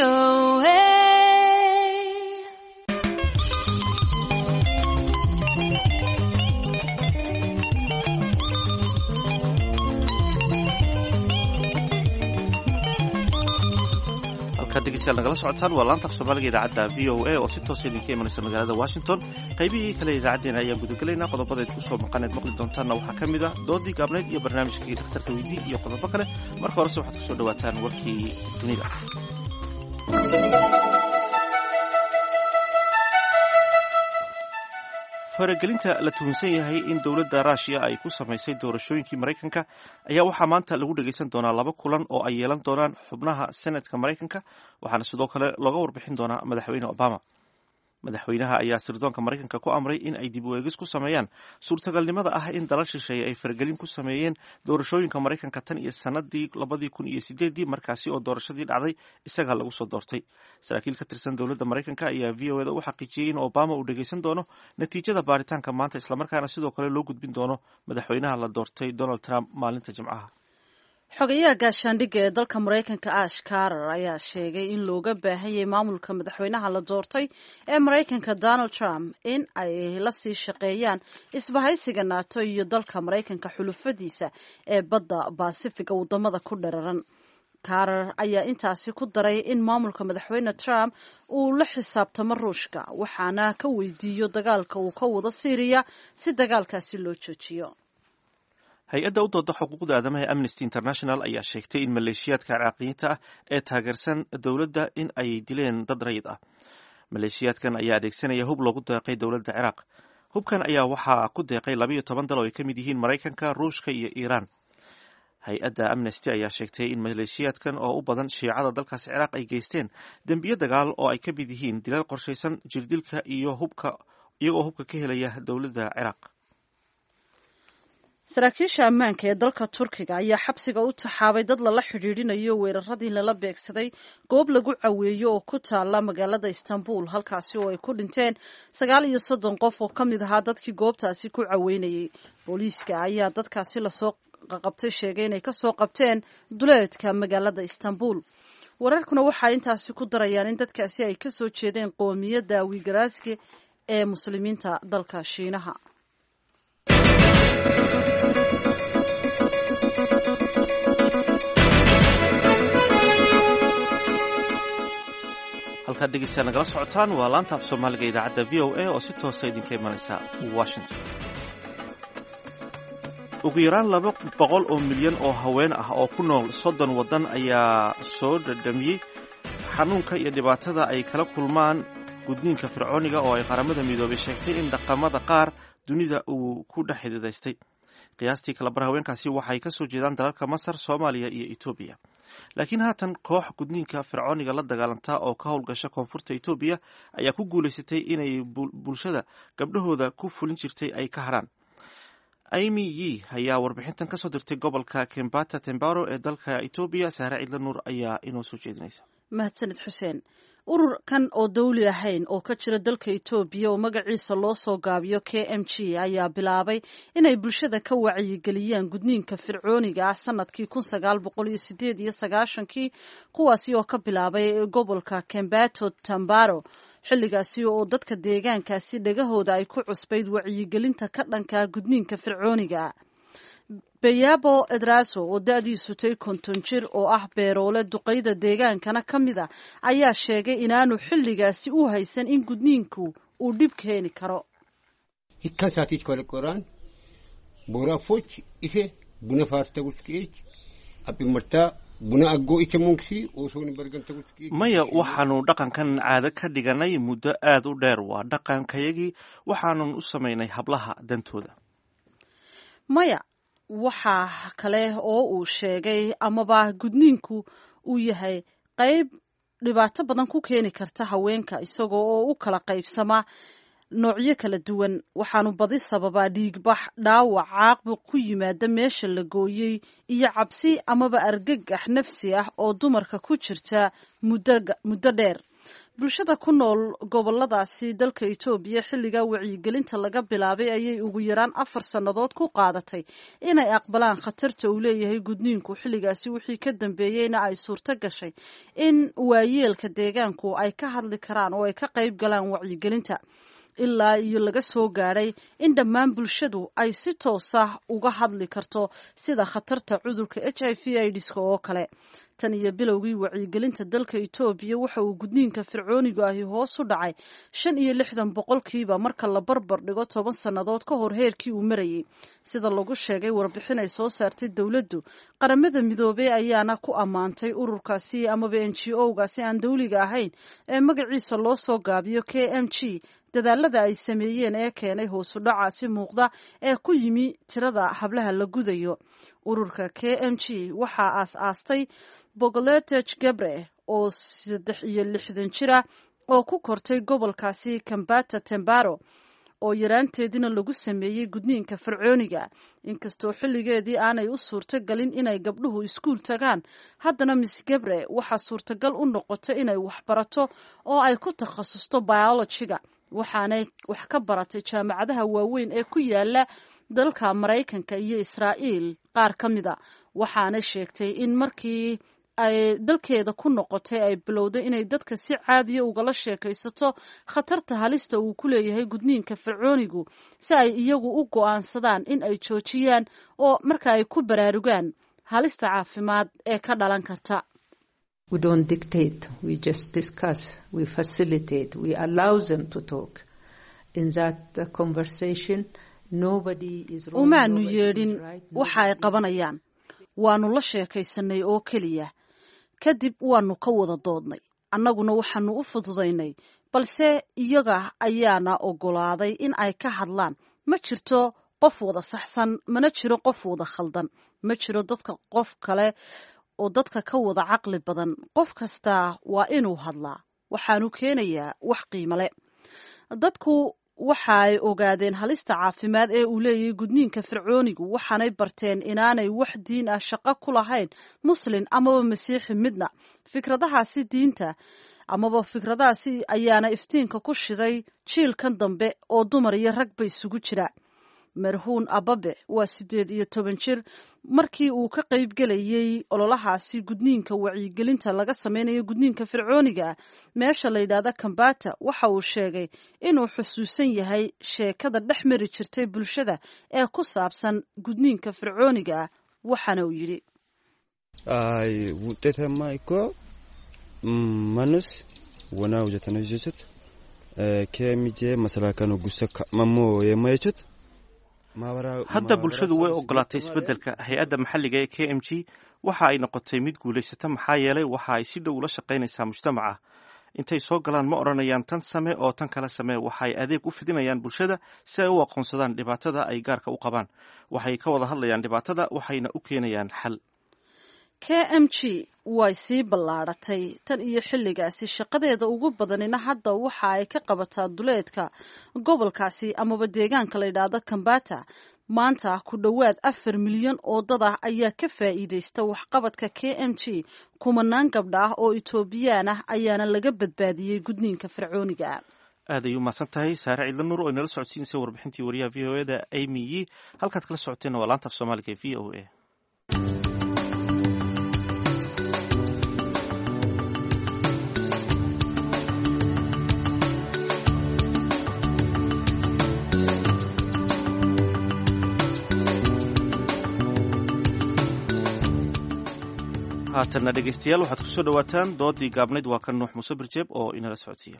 O A degeystayaal nagala socotaan waa laanta af soomaaliga idaacadda V O A oo si toos idinka imanaysa magaalada Washington. qaybihii kale idaacaddeenna ayaan gudagelaynaa qodobada ku soo maqaneed maqli doontaanna waxaa ka mid ah doodii gaabneyd iyo barnaamijkii dhakhtarka weydii iyo qodobo kale. marka horese waxaad ku soo dhawaataan warkii dunida. faragelinta la tuhunsan yahay in dowladda ruushiya ay ku samaysay doorashooyinkii maraykanka ayaa waxaa maanta lagu dhagaysan doonaa laba kulan oo ay yeelan doonaan xubnaha senatka maraykanka waxaana sidoo kale looga warbixin doonaa madaxweyne obama. madaxweynaha ayaa sirdoonka maraykanka ku amray in ay dib u eegis ku sameeyaan suurtagalnimada ah in dalal shisheeye ay faragelin ku sameeyeen doorashooyinka maraykanka tan iyo sanadii labadii kun iyo sideedii markaasi oo doorashadii dhacday isaga lagu soo doortay. saraakiil ka tirsan dowladda maraykanka ayaa v o eda u xaqiijiyey in obama uu dhagaysan doono natiijada baaritaanka maanta islamarkaana sidoo kale loo gudbin doono madaxweynaha la doortay donald trump maalinta jimcaha. xogayaha gaashaandhigga ee dalka maraykanka ash carter ayaa sheegay in looga baahan yahay maamulka madaxweynaha la doortay ee maraykanka donald trump in ay la sii shaqeeyaan isbahaysiga nato iyo dalka maraykanka xulufadiisa ee badda baasifiga wadamada ku dhararan. carter ayaa intaasi ku daray in maamulka madaxweyne trump uu la xisaabtamo ruushka waxaana ka weydiiyo dagaalka uu ka wado syriya si dagaalkaasi loo joojiyo. hay-adda u dooda xuquuqda aadamaha ee amnesty international ayaa sheegtay in maleeshiyaadka ciraaqiyiinta ah ee taageersan dowladda in ay dileen dad rayid ah. maleeshiyaadkan ayaa adeegsanaya hub loogu deeqay dowladda ciraaq. hubkan ayaa waxaa ku deeqay labayo toban dal oo ay ka mid yihiin maraykanka, ruushka iyo iiraan. hay-adda amnesty ayaa sheegtay in maleeshiyaadkan oo u badan shiicada dalkaasi ciraaq ay geysteen dembiyo dagaal oo ay ka mid yihiin dilal qorshaysan, jirdilka iyo hubka iyagoo hubka ka helaya dowladda ciraaq. saraakiisha ammaanka ee dalka turkiga ayaa xabsiga u taxaabay dad lala xidhiidhinayo weeraradii lala beegsaday goob lagu caweeyo oo ku taala magaalada istanbul halkaasi oo ay ku dhinteen sagaal iyo soddon qof oo ka mid ahaa dadkii goobtaasi ku caweynayay. booliiska ayaa dadkaasi lasoo qabtay sheegay inay kasoo qabteen duleedka magaalada istanbul. wararkuna waxaa intaasi ku darayaan in dadkaasi ay kasoo jeedeen qoomiyadda wigaraaski ee muslimiinta dalka shiinaha. halkaad dhegeystayaal nagala socotaan waa laanta af soomaaliga idaacadda v o a oo si toosa idinka imanaysa washington. ugu yaraan laba boqol oo milyan oo haween ah oo ku nool soddon waddan ayaa soo dhadhamiyey xanuunka iyo dhibaatada ay kala kulmaan gudniinka fircooniga oo ay qaramada midoobay sheegtay in dhaqamada qaar dunida uu ku dhex xididaystay. qiyaastii kalabar haweenkaasi waxay ka soo jeedaan dalalka masar, soomaaliya iyo etoobiya. laakiin haatan koox gudniinka fircooniga la dagaalanta oo ka howlgasha koonfurta etoobiya ayaa ku guulaysatay inay bulshada gabdhahooda ku fulin jirtay ay ka harhaan. amy yi ayaa warbixintan kasoo dirtay gobolka kembata tembaro ee dalka etoobiya. saare cidla nuur ayaa inoo soo jeedinaysa. mahadsanid xuseen. ururkan oo dawli ahayn oo ka jira dalka etoobiya oo magaciisa loo soo gaabiyo k m g ayaa bilaabay inay bulshada ka wacyigeliyaan gudniinka fircooniga ah sanadkii kun sagaal boqol iyo sideed iyo sagaashankii kuwaasi oo ka bilaabay gobolka kembato tambaro. xilligaasi oo dadka deegaankaasi dhagahooda ay ku cusbayd wacyigelinta ka dhanka gudniinka fircooniga. bayabo edraso oo da-diisu tay konton jir oo ah beeroole duqayda deegaankana ka mid a ayaa sheegay inaanu xilligaasi u haysan in gudniinku uu dhib keeni karo. hikkasaatiich kolqoraan booraafoch ise buna faartaguskeech abimartaa buna aggoo ite munksi osooni bargantaguskeech. maya waxaanu dhaqankan caado ka dhiganay muddo aada u dheer. waa dhaqankayagii waxaanun u samaynay hablaha dantooda. maya waxaa kale oo uu sheegay amaba gudniinku uu yahay qayb dhibaato badan ku keeni karta haweenka isagoo oo u kala qaybsama noocyo kala duwan. waxaanu badi sababaa dhiigbax, dhaawac, caaqbi ku yimaada meesha la gooyey iyo cabsi amaba argagax nafsi ah oo dumarka ku jirta muddo dheer. bulshada ku nool goboladaasi dalka etoobiya xilligaa wacyigelinta laga bilaabay ayay ugu yaraan afar sannadood ku qaadatay inay aqbalaan khatarta uu leeyahay gudniinku. xilligaasi wixii ka dambeeyeyna ay suurto gashay in waayeelka deegaanku ay ka hadli karaan oo ay ka qayb galaan wacyigelinta ilaa iyo laga soo gaadhay in dhammaan bulshadu ay si toos ah uga hadli karto sida khatarta cudurka h i v aidiska oo kale. tan iyo bilowgii wacyigelinta dalka etoobiya waxa uu gudniinka fircoonigu ahi hoos u dhacay shan iyo lixdan boqolkiiba marka la barbar dhigo toban sannadood ka hor heerkii uu marayay, sida lagu sheegay warbixin ay soo saartay dowladdu. qaramada midoobey ayaana ku ammaantay ururkaasi amaba n g o gaasi aan dawliga ahayn ee magaciisa loo soo gaabiyo k m g dadaalada ay sameeyeen ee keenay hoosu dhacaasi muuqda ee ku yimi tirada hablaha la gudayo. ururka k m g waxaa aas-aastay Bogoletej Gebre oo saddex iyo lixdan jira oo ku kortay gobolkaasi Kambata Tembaro oo yaraanteedina lagu sameeyey gudniinka fircooniga. inkastoo xilligeedii aanay u suurtagalin inay gabdhuhu iskuul tagaan, haddana Miss Gebre waxaa suurtagal u noqotay inay waxbarato oo ay ku takhasusto biologiga, waxaanay wax ka baratay jaamacadaha waaweyn ee ku yaala dalka Maraykanka iyo Israa'iil qaar ka mida. waxaana sheegtay in markii ay dalkeeda ku noqotay ay bilowday inay dadka si caadiya ugala sheekaysato khatarta halista uu ku leeyahay gudniinka fircoonigu, si ay iyagu u go'aansadaan in ay joojiyaan oo marka ay ku baraarugaan halista caafimaad ee ka dhalan karta. We don't dictate, we just discuss, we facilitate, we allow them to talk. In that conversation, nobody is wrong. umaanu yeedhin waxa ay qabanayaan, waanu la sheekaysanay oo keliya, kadib waanu ka wada doodnay, annaguna waxaanu u fududaynay, balse iyaga ayaana ogolaaday in ay ka hadlaan. ma jirto qof wada saxsan, mana jiro qof wada khaldan, ma jiro dadka qof kale oo dadka ka wada caqli badan. qof kasta waa inuu hadlaa, waxaanu keenayaa wax qiimo leh. dadku waxa ay ogaadeen halista caafimaad ee uu leeyahay gudniinka fircoonigu, waxaanay barteen inaanay wax diin ah shaqo ku lahayn muslin amaba masiixi midna. fikradahaasi diinta amaba fikradahaasi ayaana iftiinka ku shiday jiilkan dambe oo dumar iyo ragba isugu jira. Marhuun Ababe waa sideed iyo toban jir. markii uu ka qayb gelayay ololahaasi gudniinka wacyigelinta laga sameynayo gudniinka fircooniga meesha la yidhaahda Kambata, waxa uu sheegay inuu xusuusan yahay sheekada dhex mari jirtay bulshada ee ku saabsan gudniinka fircooniga. waxaana uu yidhi ay wuxuutama iko manus wana wajatanaysat keemije masalakano gusaka mamo yemaychat. hadda bulshadu way ogolaatay isbeddelka. hay-adda maxalliga ee k m g waxa ay noqotay mid guulaysata, maxaa yeelay waxa ay si dhow ula shaqaynaysaa mujtamaca. intay soo galaan ma odhanayaan tan same oo tan kala samee, waxa ay adeeg u fidinayaan bulshada si ay u aqoonsadaan dhibaatada ay gaarka u qabaan. waxay ka wada hadlayaan dhibaatada, waxayna u keenayaan xal. k m g way sii ballaaratay tan iyo xilligaasi. shaqadeeda ugu badanina hadda waxa ay ka qabataa duleedka gobolkaasi amaba deegaanka la yidhaahdo Kambata. maanta ku dhowaad afar milyan oo dad ah ayaa ka faa'iidaysta waxqabadka k m g. kumanaan gabdha ah oo Itoobiyaan ah ayaana laga badbaadiyey gudniinka fircooniga. aad ay u mahadsan tahay Saare Ciidla Nuur oo inala socodsiinaysa warbixintii wariyaha v o e da Amy Yi. halkaad kala socoteen waa laanta af Soomaaliga ee v o e. haatanna dhegaystayaal waxaad ku soo dhowaataan doodii gaabnayd. waa kan Nuux Muuse Birjeeb oo inala socodsiiya.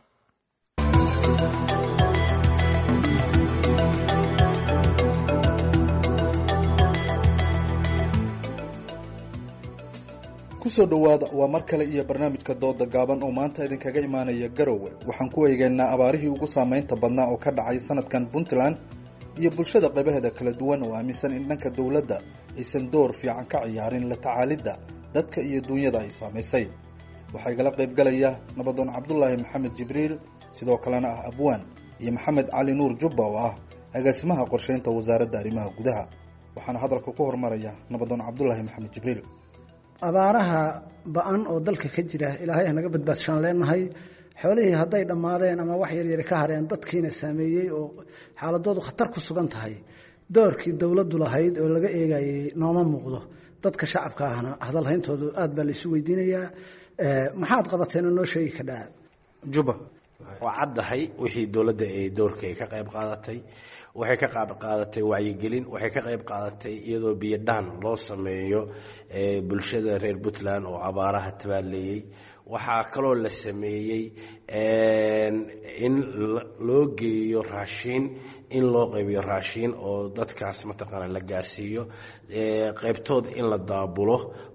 kusoo dhowaada waa mar kale iyo barnaamijka dooda gaaban oo maanta idinkaga imaanaya Garowe. waxaan ku eegaynaa abaarihii ugu saameynta badnaa oo ka dhacay sanadkan Puntland iyo bulshada qaybaheeda kala duwan oo aaminsan in dhanka dowladda aysan door fiican ka ciyaarin la tacaalidda dadka iyo duunyada ay saamaysay. waxaa igala qayb galaya nabadoon Cabdullaahi Maxamed Jibriil, sidoo kalena ah abwaan, iyo Maxamed Cali Nuur Jubba oo ah agaasimaha qorsheynta wasaaradda arrimaha gudaha. waxaana hadalka ku hormaraya nabadoon Cabdullaahi Maxamed Jibriil. abaaraha ba-an oo dalka ka jira ilaahay hanaga badbaadshaan leenahay. xoolihii hadday dhammaadeen ama wax yaryar ka hareen dadkiina saameeyey oo xaaladoodu khatar ku sugan tahay, doorkii dowladdu lahayd oo laga eegayay nooma muuqdo. dadka shacabka ahna hadalhayntoodu aad baa laysu weydiinayaa. maxaad qabateen oo noo sheegi kadhaa Juba? waa caddahay wixii dowladda ay doorka ay ka qayb qaadatay. waxay ka qayb qaadatay wacyigelin, waxay ka qayb qaadatay iyadoo biyadhaan loo sameeyo bulshada reer Puntland oo abaaraha tabaaleeyay. waxaa kaloo la sameeyey in loo geeyo raashiin, in loo qaybiyo raashiin oo dadkaas mataqaana la gaarsiiyo, qaybtood in la daabulo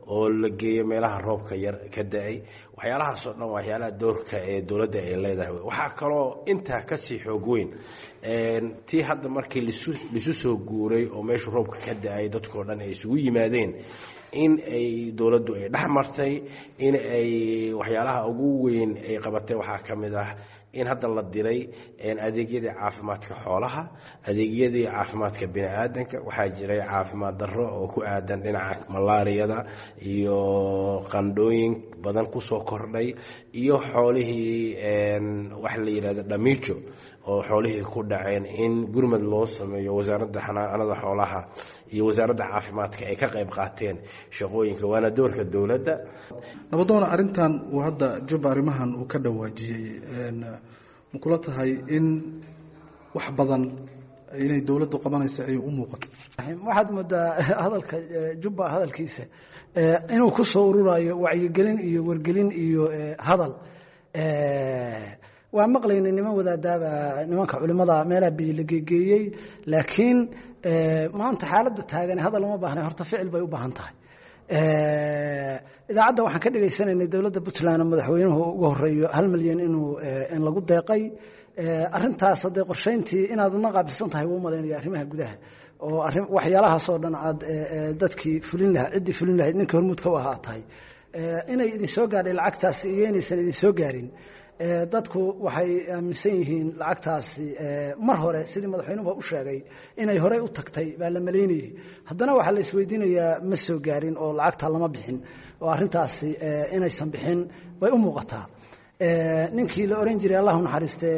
oo la geeyo meelaha roobka yar ka da-ay waxyaalahaasoo dhan waxyaalaha doorka ee dowladda ay leedahay waxaa kaloo intaa kasii xoog weyn tii hadda markii lisu soo guuray oo meeshu roobka ka da-ay dadkao dhan ay isugu yimaadeen in ay dowladdu ay dhex martay in ay waxyaalaha ugu weyn ay qabatay waxaa ka mid ah in hadda la diray adeegyadii caafimaadka xoolaha adeegyadii caafimaadka bini'aadanka waxaa jiray caafimaad darro oo ku aadan dhinaca malaariyada iyo qandhooyin badan kusoo kordhay iyo xoolihii wax la yidhahdo dhamiijo oo xoolihii ku dhaceen in gurmad loo sameeyo wasaaradda xanaanada xoolaha iyo wasaaradda caafimaadka ay ka qayb qaateen shaqooyinka waana doorka dowladda nabadoona arrintan uu hadda jubba arrimahan uu ka dhawaajiyey ma kula tahay in wax badan inay dowladdu qabanaysa ay u muuqato waxaad moodaa hadalka jubba hadalkiisa inuu ku soo ururayo wacyigelin iyo wargelin iyo hadal waa maqlaynay niman wadaadaaba nimanka culimada meelaha biyo la geegeeyey laakiin maanta xaaladda taagan hadal uma baahna horta ficil bay u baahan tahay idaacadda waxaan ka dhegaysanaynay dowladda puntland madaxweynuhu ugu horeeyo hal milyan inuu in lagu deeqay arintaas haddee qorshayntii inaad adna qaabilsan tahay wuu malaynaya arrimaha gudaha oo arrin waxyaalahaasoo dhan aad dadkii fulin lahaa ciddii fulin lahayd ninkii hormuudka u ahaa tahay inay idin soo gaadhay lacagtaasi iyo inaysan idin soo gaarin dadku waxay aaminsan yihiin lacagtaasi mar hore sidii madaxweynuhu u sheegay inay horey u tagtay baa la malaynayay haddana waxaa la isweydiinayaa ma soo gaarin oo lacagta lama bixin oo arrintaasi inaysan bixin bay u muuqataa ninkii la oran jiray allahu naxariiste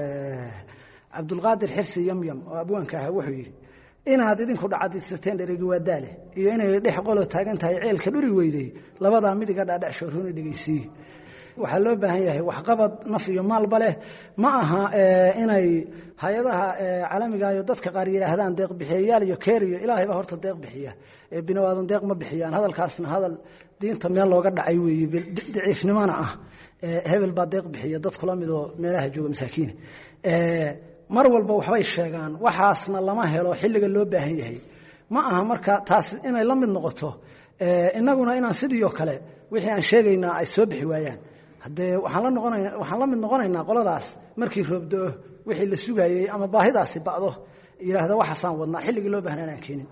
cabdulqaadir xirsi yamyam oo abwaanka ahaa wuxuu yidhi inaad idinku dhacadisateen dheregi waa daale iyo inay dhex qolo taagan tahay ceelka dhuri weyday labadaa midiga dhaadhac shoorhooni dhegaysiiye waxaa loo baahan yahay waxqabad naf iyo maalba leh ma aha inay hay-adaha caalamiga iyo dadka qaar yidhaahdaan deeq bixiyayaal iyo keer iyo ilaahay baa horta deeq bixiya binawaadan deeq ma bixiyaan hadalkaasna hadal diinta meel looga dhacay weeye daciifnimona ah hebel baa deeq bixiya dad kula midoo meelaha jooga masaakiine mar walba waxbay sheegaan waxaasna lama helo xilliga loo baahan yahay ma aha marka taas inay la mid noqoto inaguna inaan sidii oo kale wixii aan sheegaynaa ay soo bixi waayaan haddee waxaan la noqonaya waxaan la mid noqonaynaa qoladaas markii roobdo-o wixii la sugayey ama baahidaasi ba'do yidhaahda waxaasaan wadnaa xilligii loo baahnaa inaan keenin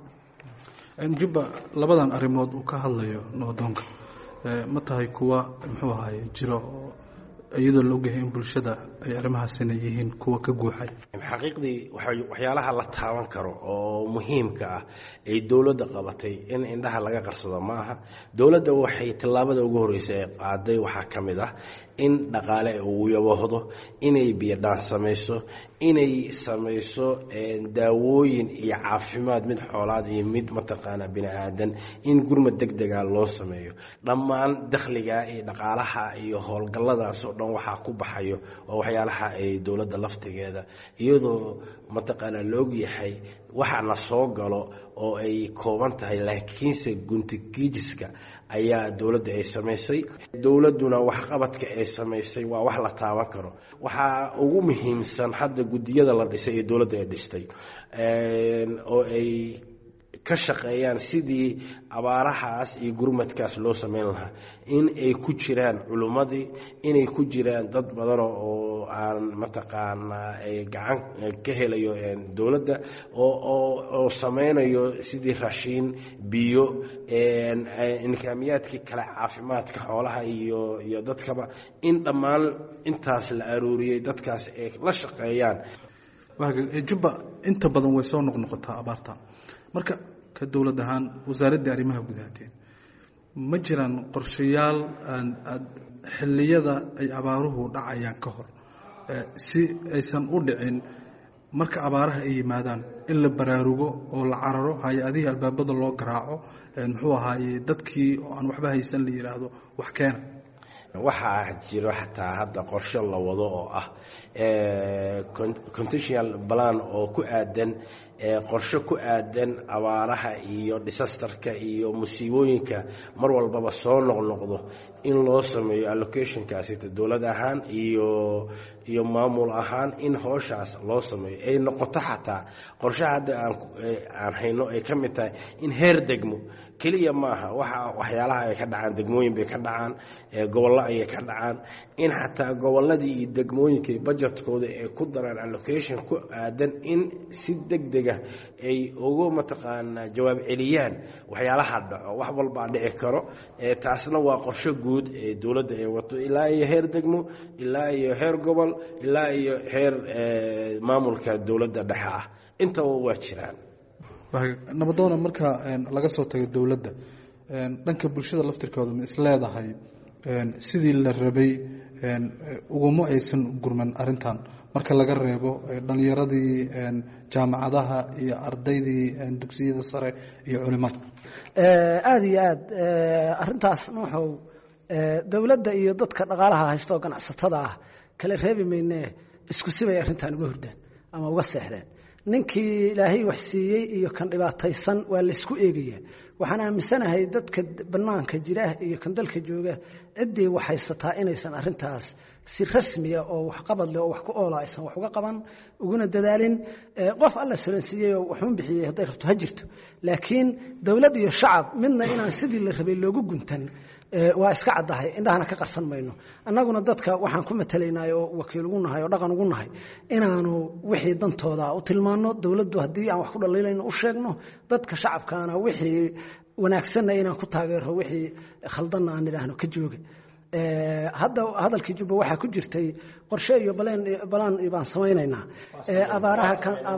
jubba labadan arrimood uu ka hadlayo nabadoonka ma tahay kuwa muxuu ahaye jiro oo iyadoo la ogyahay in bulshada ay arrimahaasina yihiin kuwa ka guuxay xaqiiqdii waxyaalaha la taaban karo oo muhiimka ah ay dowladda qabatay in indhaha laga qarsado ma aha dowladda waxay tallaabada ugu horreysa ee qaaday waxaa ka mid ah in dhaqaale uu yabahdo inay biyodhaan samayso inay samayso daawooyin iyo caafimaad mid xoolaad iyo mid mataqaana bini aadan in gurmad deg dega loo sameeyo dhammaan dakhliga iyo dhaqaalaha iyo howlgalladaasoo dhan waxaa ku baxayo waa waxyaalaha ay dowladda laftigeeda iyadoo mataqaana laog yahay waxana soo galo oo ay kooban tahay laakiinse guntigiijiska ayaa dowladda ay samaysay dowladduna waxqabadka ay samaysay waa wax la taaban karo waxaa ugu muhiimsan hadda guddiyada la dhisay ee dowladda ay dhistay oo ay ka shaqeeyaan sidii abaarahaas iyo gurmadkaas loo samayn lahaa in ay ku jiraan culummadii inay ku jiraan dad badan oo aan mataqaanaa gacan ka helayo dowladda oo samaynayo sidii raashiin biyo imkaaniyaadkii kale caafimaadka xoolaha iyo iyo dadkaba in dhammaan intaas la arooriyey dadkaas ay la shaqeeyaan jubba inta badan way soo noqnoqotaa abaarta marka ka dowlad ahaan wasaaraddii arrimaha gudahateen ma jiraan qorshayaal aad xilliyada ay abaaruhu dhacayaan ka hor si aysan u dhicin marka abaaraha ay yimaadaan in la baraarugo oo la cararo hay-adihii albaabada loo garaaco muxuu ahaaye dadkii oo aan waxba haysan la yidhaahdo wax keena waxaa jiro xataa hadda qorshe la wado oo ah continental plan oo ku aadan qorshe ku aadan abaaraha iyo disasterka iyo musiibooyinka mar walbaba soo noqnoqdo in loo sameeyo allocationkaasi dowlad ahaan iyo iyo maamul ahaan in howshaas loo sameeyo ay noqoto xataa qorshaha hadda aan aan hayno ay ka mid tahay in heer degmo keliya maaha waxa waxyaalaha ay ka dhacaan degmooyin bay ka dhacaan gobollo ayay ka dhacaan in xataa gobolladii iyo degmooyinka budgetkooda ay ku daraan allocation ku aadan in si degdega ay ugu mataqaanaa jawaab celiyaan waxyaalaha dhaco wax walbaa dhici karo taasna waa qorshe guud ee dowladda ay wato ilaa iyo heer degmo ilaa iyo heer gobol ilaa iyo heer maamulka dowladda dhexe ah intaba waa jiraan nabadoona marka laga soo tago dowladda dhanka bulshada laftirkooda ma isleedahay sidii la rabay uguma aysan gurman arintan marka laga reebo dhalinyaradii jaamacadaha iyo ardaydii dugsiyada sare iyo culimada aada iyo aad arintaas nuuxow dowladda iyo dadka dhaqaalaha haysta oo ganacsatada ah kala reebi mayne isku sibay arrintan uga hordaan ama uga seexdeen ninkii ilaahay wax siiyey iyo kan dhibaataysan waa la isku eegayaa waxaan aaminsanahay dadka bannaanka jira iyo kan dalka jooga ciddii wax haysataa inaysan arrintaas si rasmiya oo waxqabad leh oo wax ku oola aysan wax uga qaban uguna dadaalin qof alla solansiiyey oo waxuun bixiyey hadday rabto ha jirto laakiin dowlad iyo shacab midna inaan sidii la rabay loogu guntan waa iska caddahay indhahana ka qarsan mayno annaguna dadka waxaan ku matalaynay oo wakiil ugu nahay oo dhaqan ugu nahay inaanu wixii dantooda u tilmaano dowladdu haddii aan wax ku dhaliilayno u sheegno dadka shacabkaana wixii wanaagsanna inaan ku taageero wixii khaldanna aan idhaahno ka jooga hadda hadalkii jubba waxaa ku jirtay qorshe iyo balaan baan samaynaynaa abaaraha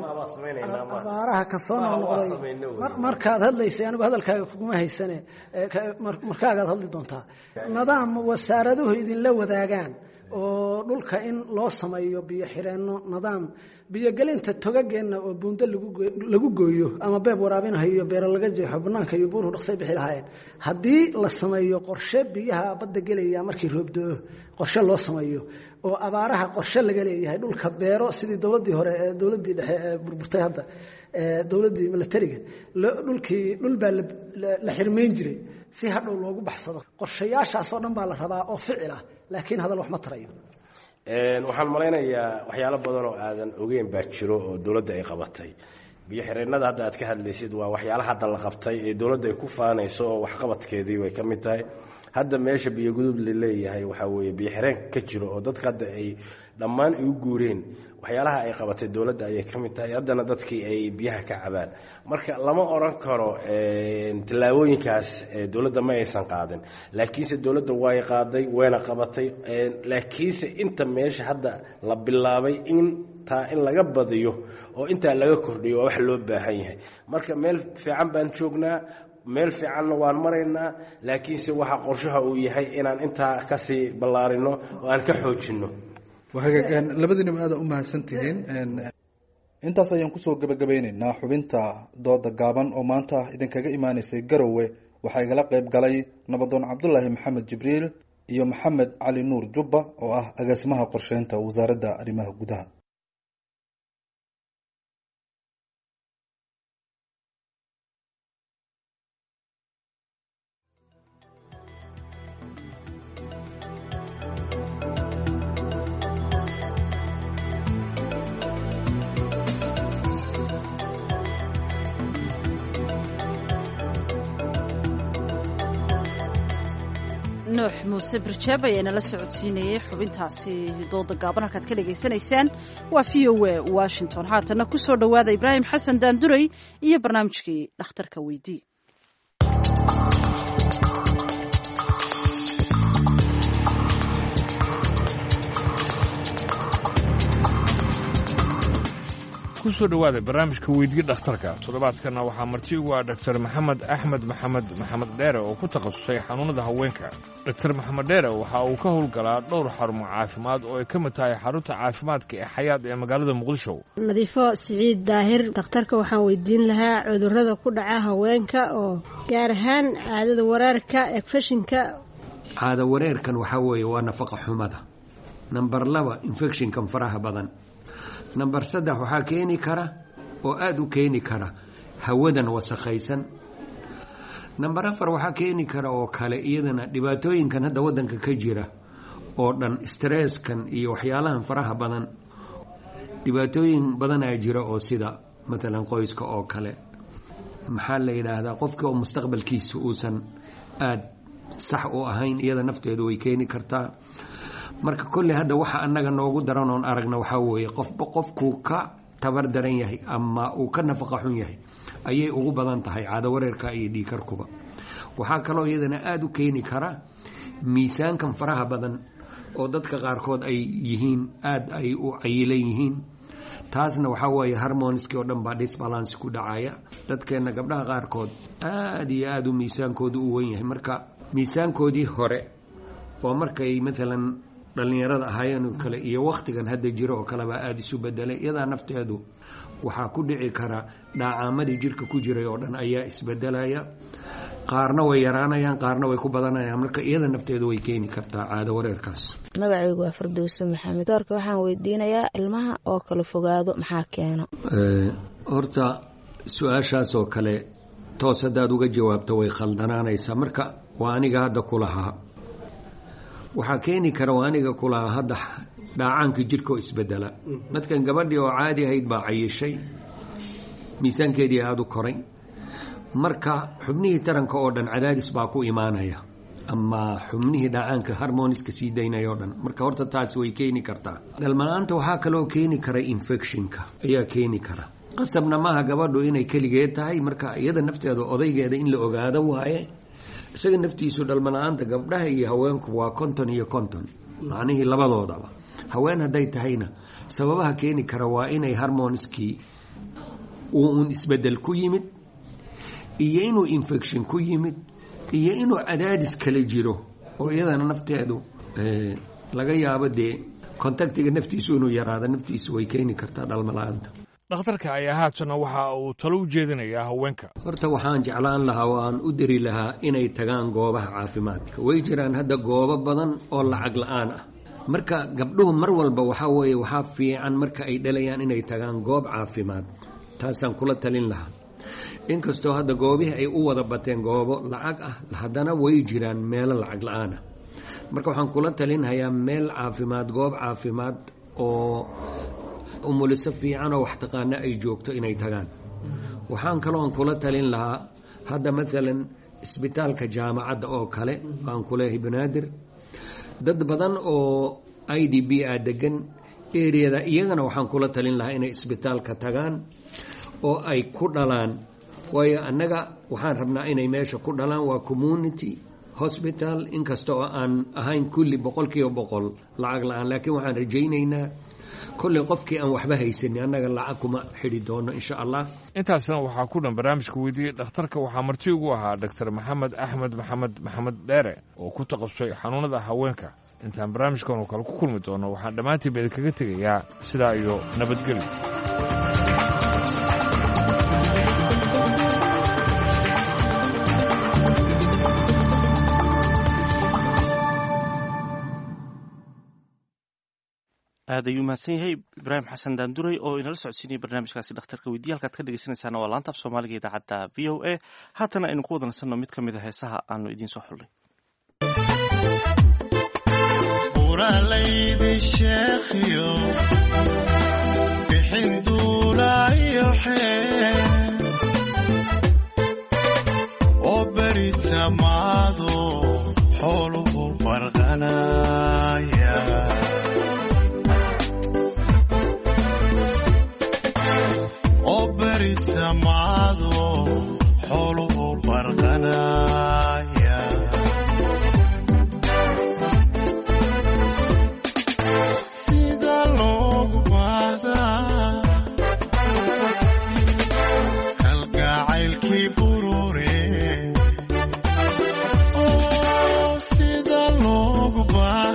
abaaraha ka soo noqnoqday markaad hadlaysay anigu hadalkaaga kuguma haysane markaagaad hadli doontaa nidaam wasaaraduhu idinla wadaagaan oo dhulka in loo sameeyo biyo xireenno nidaam biyogelinta togageenna oo buundo lagu gooyo ama beeb waraabinahayo beero laga jeexo bannaanka iyo buuruhu dhaqsay bixi lahaayeen haddii la sameeyo qorshe biyaha badda gelaya markii roobdo-o qorshe loo sameeyo oo abaaraha qorshe laga leeyahay dhulka beero sidii dowladdii hore ee dowladdii dhexe ee burburtay hadda dowladdii milatariga dhulkii dhul baa la xirmayn jiray si hadhow loogu baxsado qorshayaashaasoo dhan baa la rabaa oo ficil ah laakiin hadal wax ma tarayo waxaan malaynayaa waxyaalo badan oo aadan ogeyn baa jiro oo dowladda ay qabatay biyo xireennada hadda aad ka hadlaysid waa waxyaala hadda la qabtay ee dowladda ay ku faanayso oo waxqabadkeedii way ka mid tahay hadda meesha biyo gudub la leeyahay waxaa weeye biyo xireen ka jiro oo dadka hadda ay dhammaan igu guureen waxyaalaha ay qabatay dowladda ayay ka mid tahay haddana dadkii ay biyaha ka cabaan marka lama oran karo tallaabooyinkaas dowladda ma aysan qaadin laakiinse dowladda way qaaday wayna qabatay laakiinse inta meesha hadda la bilaabay intaa in laga badiyo oo intaa laga kordhiyo waa wax loo baahan yahay marka meel fiican baan joognaa meel fiicanna waan maraynaa laakiinse waxa qorshaha uu yahay inaan intaa kasii ballaarino oo aan ka xoojinno labadiinaba aada u mahadsantihiin intaas ayaan kusoo gabagabeyneynaa xubinta dooda gaaban oo maanta idinkaga imaaneysay garowe waxaa igala qayb galay nabadoon cabdulaahi maxamed jibriil iyo maxamed cali nuur jubba oo ah agaasimaha qorsheynta wasaaradda arrimaha gudaha nuux muuse barjaab ayaana la socodsiinayay xubintaasi dooda gaaban halkaad ka dhagaysanaysaan waa v o a washington haatana ku soo dhowaada ibraahim xasan daanduray iyo barnaamijkii dhakhtarka weydii kusoo dhawaada barnaamijka weydii dhakhtarka toddobaadkana waxaa marti ugu ah dhaktar maxamed axmed maxamed maxamed dheere oo ku takhasusay xanuunada haweenka dhaktar maxamed dheere waxa uu ka howlgalaa dhowr xarumo caafimaad oo ay ka mid tahay xarunta caafimaadka ee xayaad ee magaalada muqdisho nadiifo siciid daahir dhakhtarka waxaan weydiin lahaa cudurrada ku dhaca haweenka oo gaar ahaan caadada wareerka ekfashinka caada wareerkan waxaa weeye waa nafaqa xumada namber laba infectionkan faraha badan namber saddex waxaa keeni kara oo aada u keeni kara hawadan wasakhaysan. number afar waxaa keeni kara oo kale iyadana dhibaatooyinkan hadda waddanka ka jira oo dhan, stresskan iyo waxyaalahan faraha badan, dhibaatooyin badan aa jira oo sida matalan qoyska oo kale, maxaa la yidhaahdaa qofka oo mustaqbalkiisa uusan aada sax u ahayn, iyada nafteedu way keeni kartaa. marka kolley hadda waxa annaga noogu daran oon aragna waxaa weeye qofba qofkuu ka tabar daran yahay ama uu ka nafaqa xun yahay ayay ugu badan tahay caado wareerka iyo dhiikarkuba. waxaa kaloo iyadana aada u keeni kara miisaankan faraha badan oo dadka qaarkood ay yihiin aada ay u cayilan yihiin. taasna waxaa weeye harmoniski oo dhan baa disbalance ku dhacaya. dadkeenna gabdhaha qaarkood aada iyo aada u miisaankoodu u wen yahay. marka miisaankoodii hore oo markay maalan dhallinyarada ahaayeen oo kale iyo wakhtigan hadda jiro oo kalebaa aada isu bedelay. iyadaa nafteedu waxaa ku dhici kara dhaacaamadii jirka ku jiray oo dhan ayaa isbedelaya. qaarna way yaraanayaan, qaarna way ku badanayaan. marka iyada nafteedu way keeni kartaa caado wareerkaas. magacaygu waa Firdowsi Maxamed. doorka waxaan weydiinayaa ilmaha oo kala fogaado maxaa keeno? horta su-aashaas oo kale toos haddaad uga jawaabto way khaldanaanaysaa. marka waa aniga hadda ku lahaa waxaa keeni kara waa aniga ku lahaa hadda dhaacaankii jirka oo isbedela. dadkan gabadhii oo caadi ahayd baa cayishay, miisaankeedii aada u koray. marka xubnihii taranka oo dhan cadaadis baa ku imaanaya, ama xubnihii dhacaanka harmoniska sii daynaya oo dhan. marka horta taasi way keeni kartaa. dhalmanaanta waxaa kaloo keeni kara infectionka ayaa keeni kara. qasabna maaha gabadhu inay keligeed tahay. marka iyada nafteeda odaygeeda in la ogaado waaye. isaga naftiisu dhalmanaanta gabdhaha iyo haweenku waa konton iyo konton, macnihii labadoodaba. haween hadday tahayna sababaha keeni kara waa inay harmoniskii uu un isbedel ku yimid, iyo inuu infection ku yimid, iyo inuu cadaadis kala jiro oo iyadana nafteedu laga yaabo dee contactiga naftiisu inuu yaraado naftiisu way keeni kartaa dhalmalaanta. dhakhtarka ayaa haatana waxa uu talo u jeedinayaa haweenka. horta waxaan jeclaan lahaa oo aan u diri lahaa inay tagaan goobaha caafimaadka. way jiraan hadda goobo badan oo lacag la-aan ah. marka gabdhuhu mar walba waxaa weeye waxaa fiican marka ay dhalayaan inay tagaan goob caafimaad. taasaan kula talin lahaa. inkastoo hadda goobihii ay u wada bateen goobo lacag ah, haddana way jiraan meelo lacag la-aan ah. marka waxaan kula talinhayaa meel caafimaad, goob caafimaad oo umuliso fiican oo wax taqaana ay joogto inay tagaan. waxaan kaloo kula talin lahaa hadda maalan isbitaalka jaamacadda oo kale aan kuleeyahay banaadir, dad badan oo I D B ah degan ereyada, iyagana waxaan kula talin lahaa inay isbitaalka tagaan oo ay ku dhalaan. waayo annaga waxaan rabnaa inay meesha ku dhalaan waa community hospital, inkasta oo aan ahayn kulli boqol kiiba boqol lacag la-aan. laakiin waxaan rajaynaynaa kolley qofkii aan waxba haysanin annaga lacag kuma xidhi doono insha allah. intaasna waxaa ku dhan barnaamijka weydiiyey dhakhtarka. waxaa marti ugu ahaa doctor maxamed axmed maxamed maxamed dheere oo ku takhasusay xanuunada haweenka. intaan barnaamijkan oo kale ku kulmi doono waxaan dhammaantiinba idinkaga tegayaa sidaa iyo nabadgelyo. aad ayuu mahadsan yahay ibraahim xasan daanduray oo inala socodsiinayay barnaamijkaasi dhakhtarka weydiiya. halkaad ka dhegeysanaysaana waa laanta af soomaaliga idaacadda v o a. haatana aynu ku wada nasanno mid ka mid a heesaha aanu idiin soo xulnay. buralaydi sheekhiyo bixin duulaayo xee oo beri samaado xooluhu farqanaya oo beri samaado xooluhu farqanaya sida loogu baahdaa kalgacaylkii burure oo sida loogu baahdaa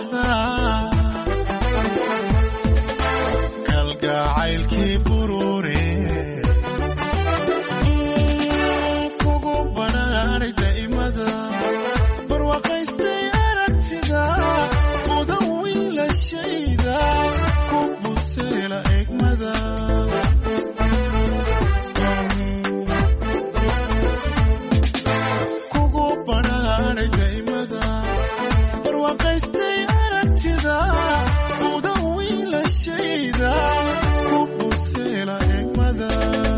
aragtida uda wiilashayda ku buseela egmada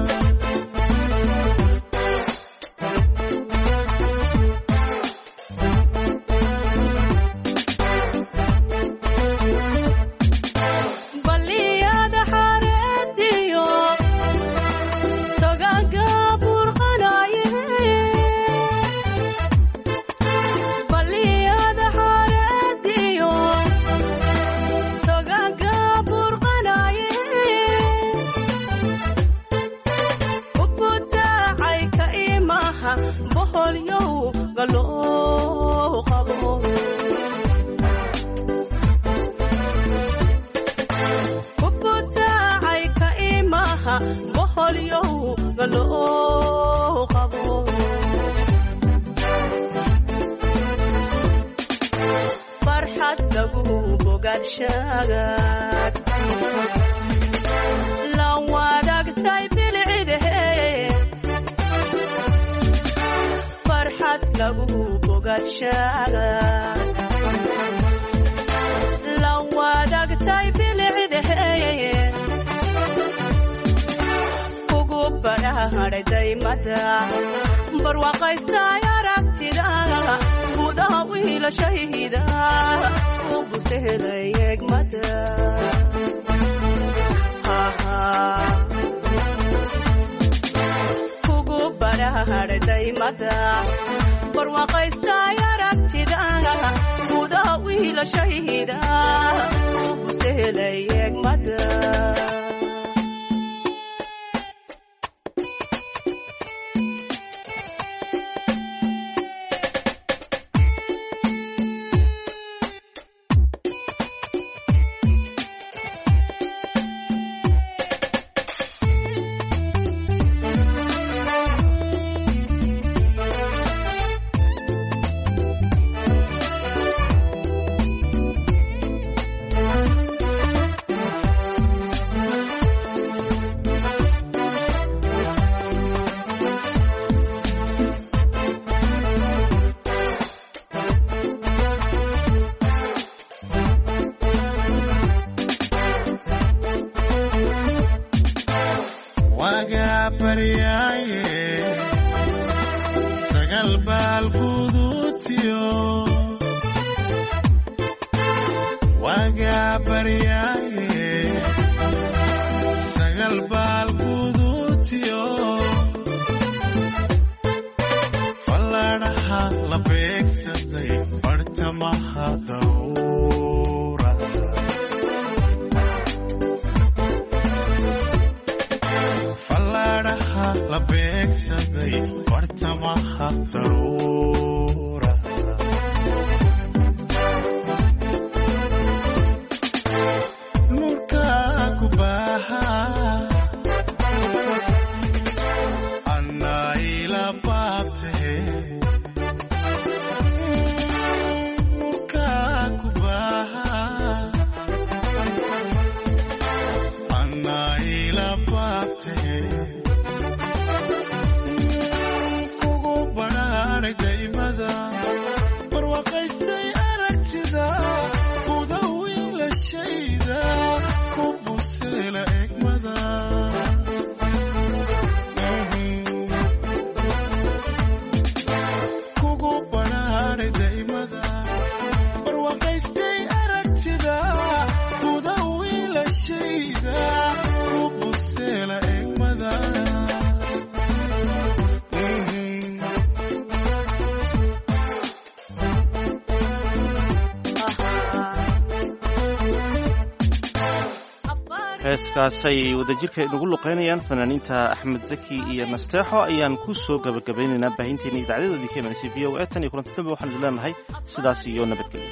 heeskaasay wadajirka inugu luqaynayaan fanaaniinta axmed zaki iyo nasteexo ayaan ku soo gabagabeynaynaa baahinteena idaacadyadooda ka imaanaysay v o a tan iyo kulanti dambe waxaan idin leenahay sidaas iyo nabadgelyo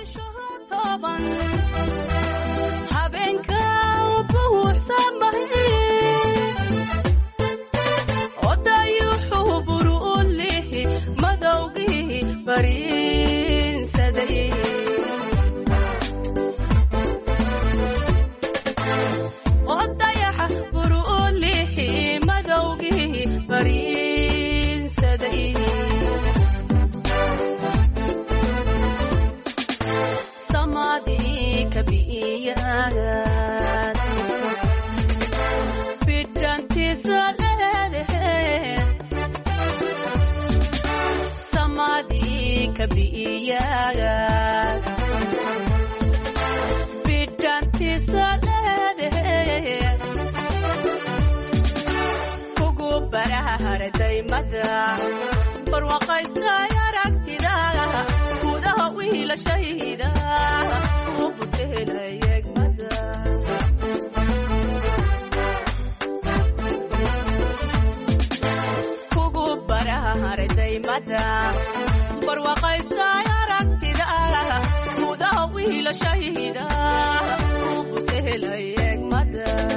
Samadhi kabiyaad bidhantiisa leedahay samadii kabiyaad bidhantiisa leedahay kugu barahardaymada barwaqaysay aragtida gudaha wiilashayda ugu sehelay egmada kugu barahardaymada barwaqaysay aragtida gudaha wiilashayda ugu sehelay egmada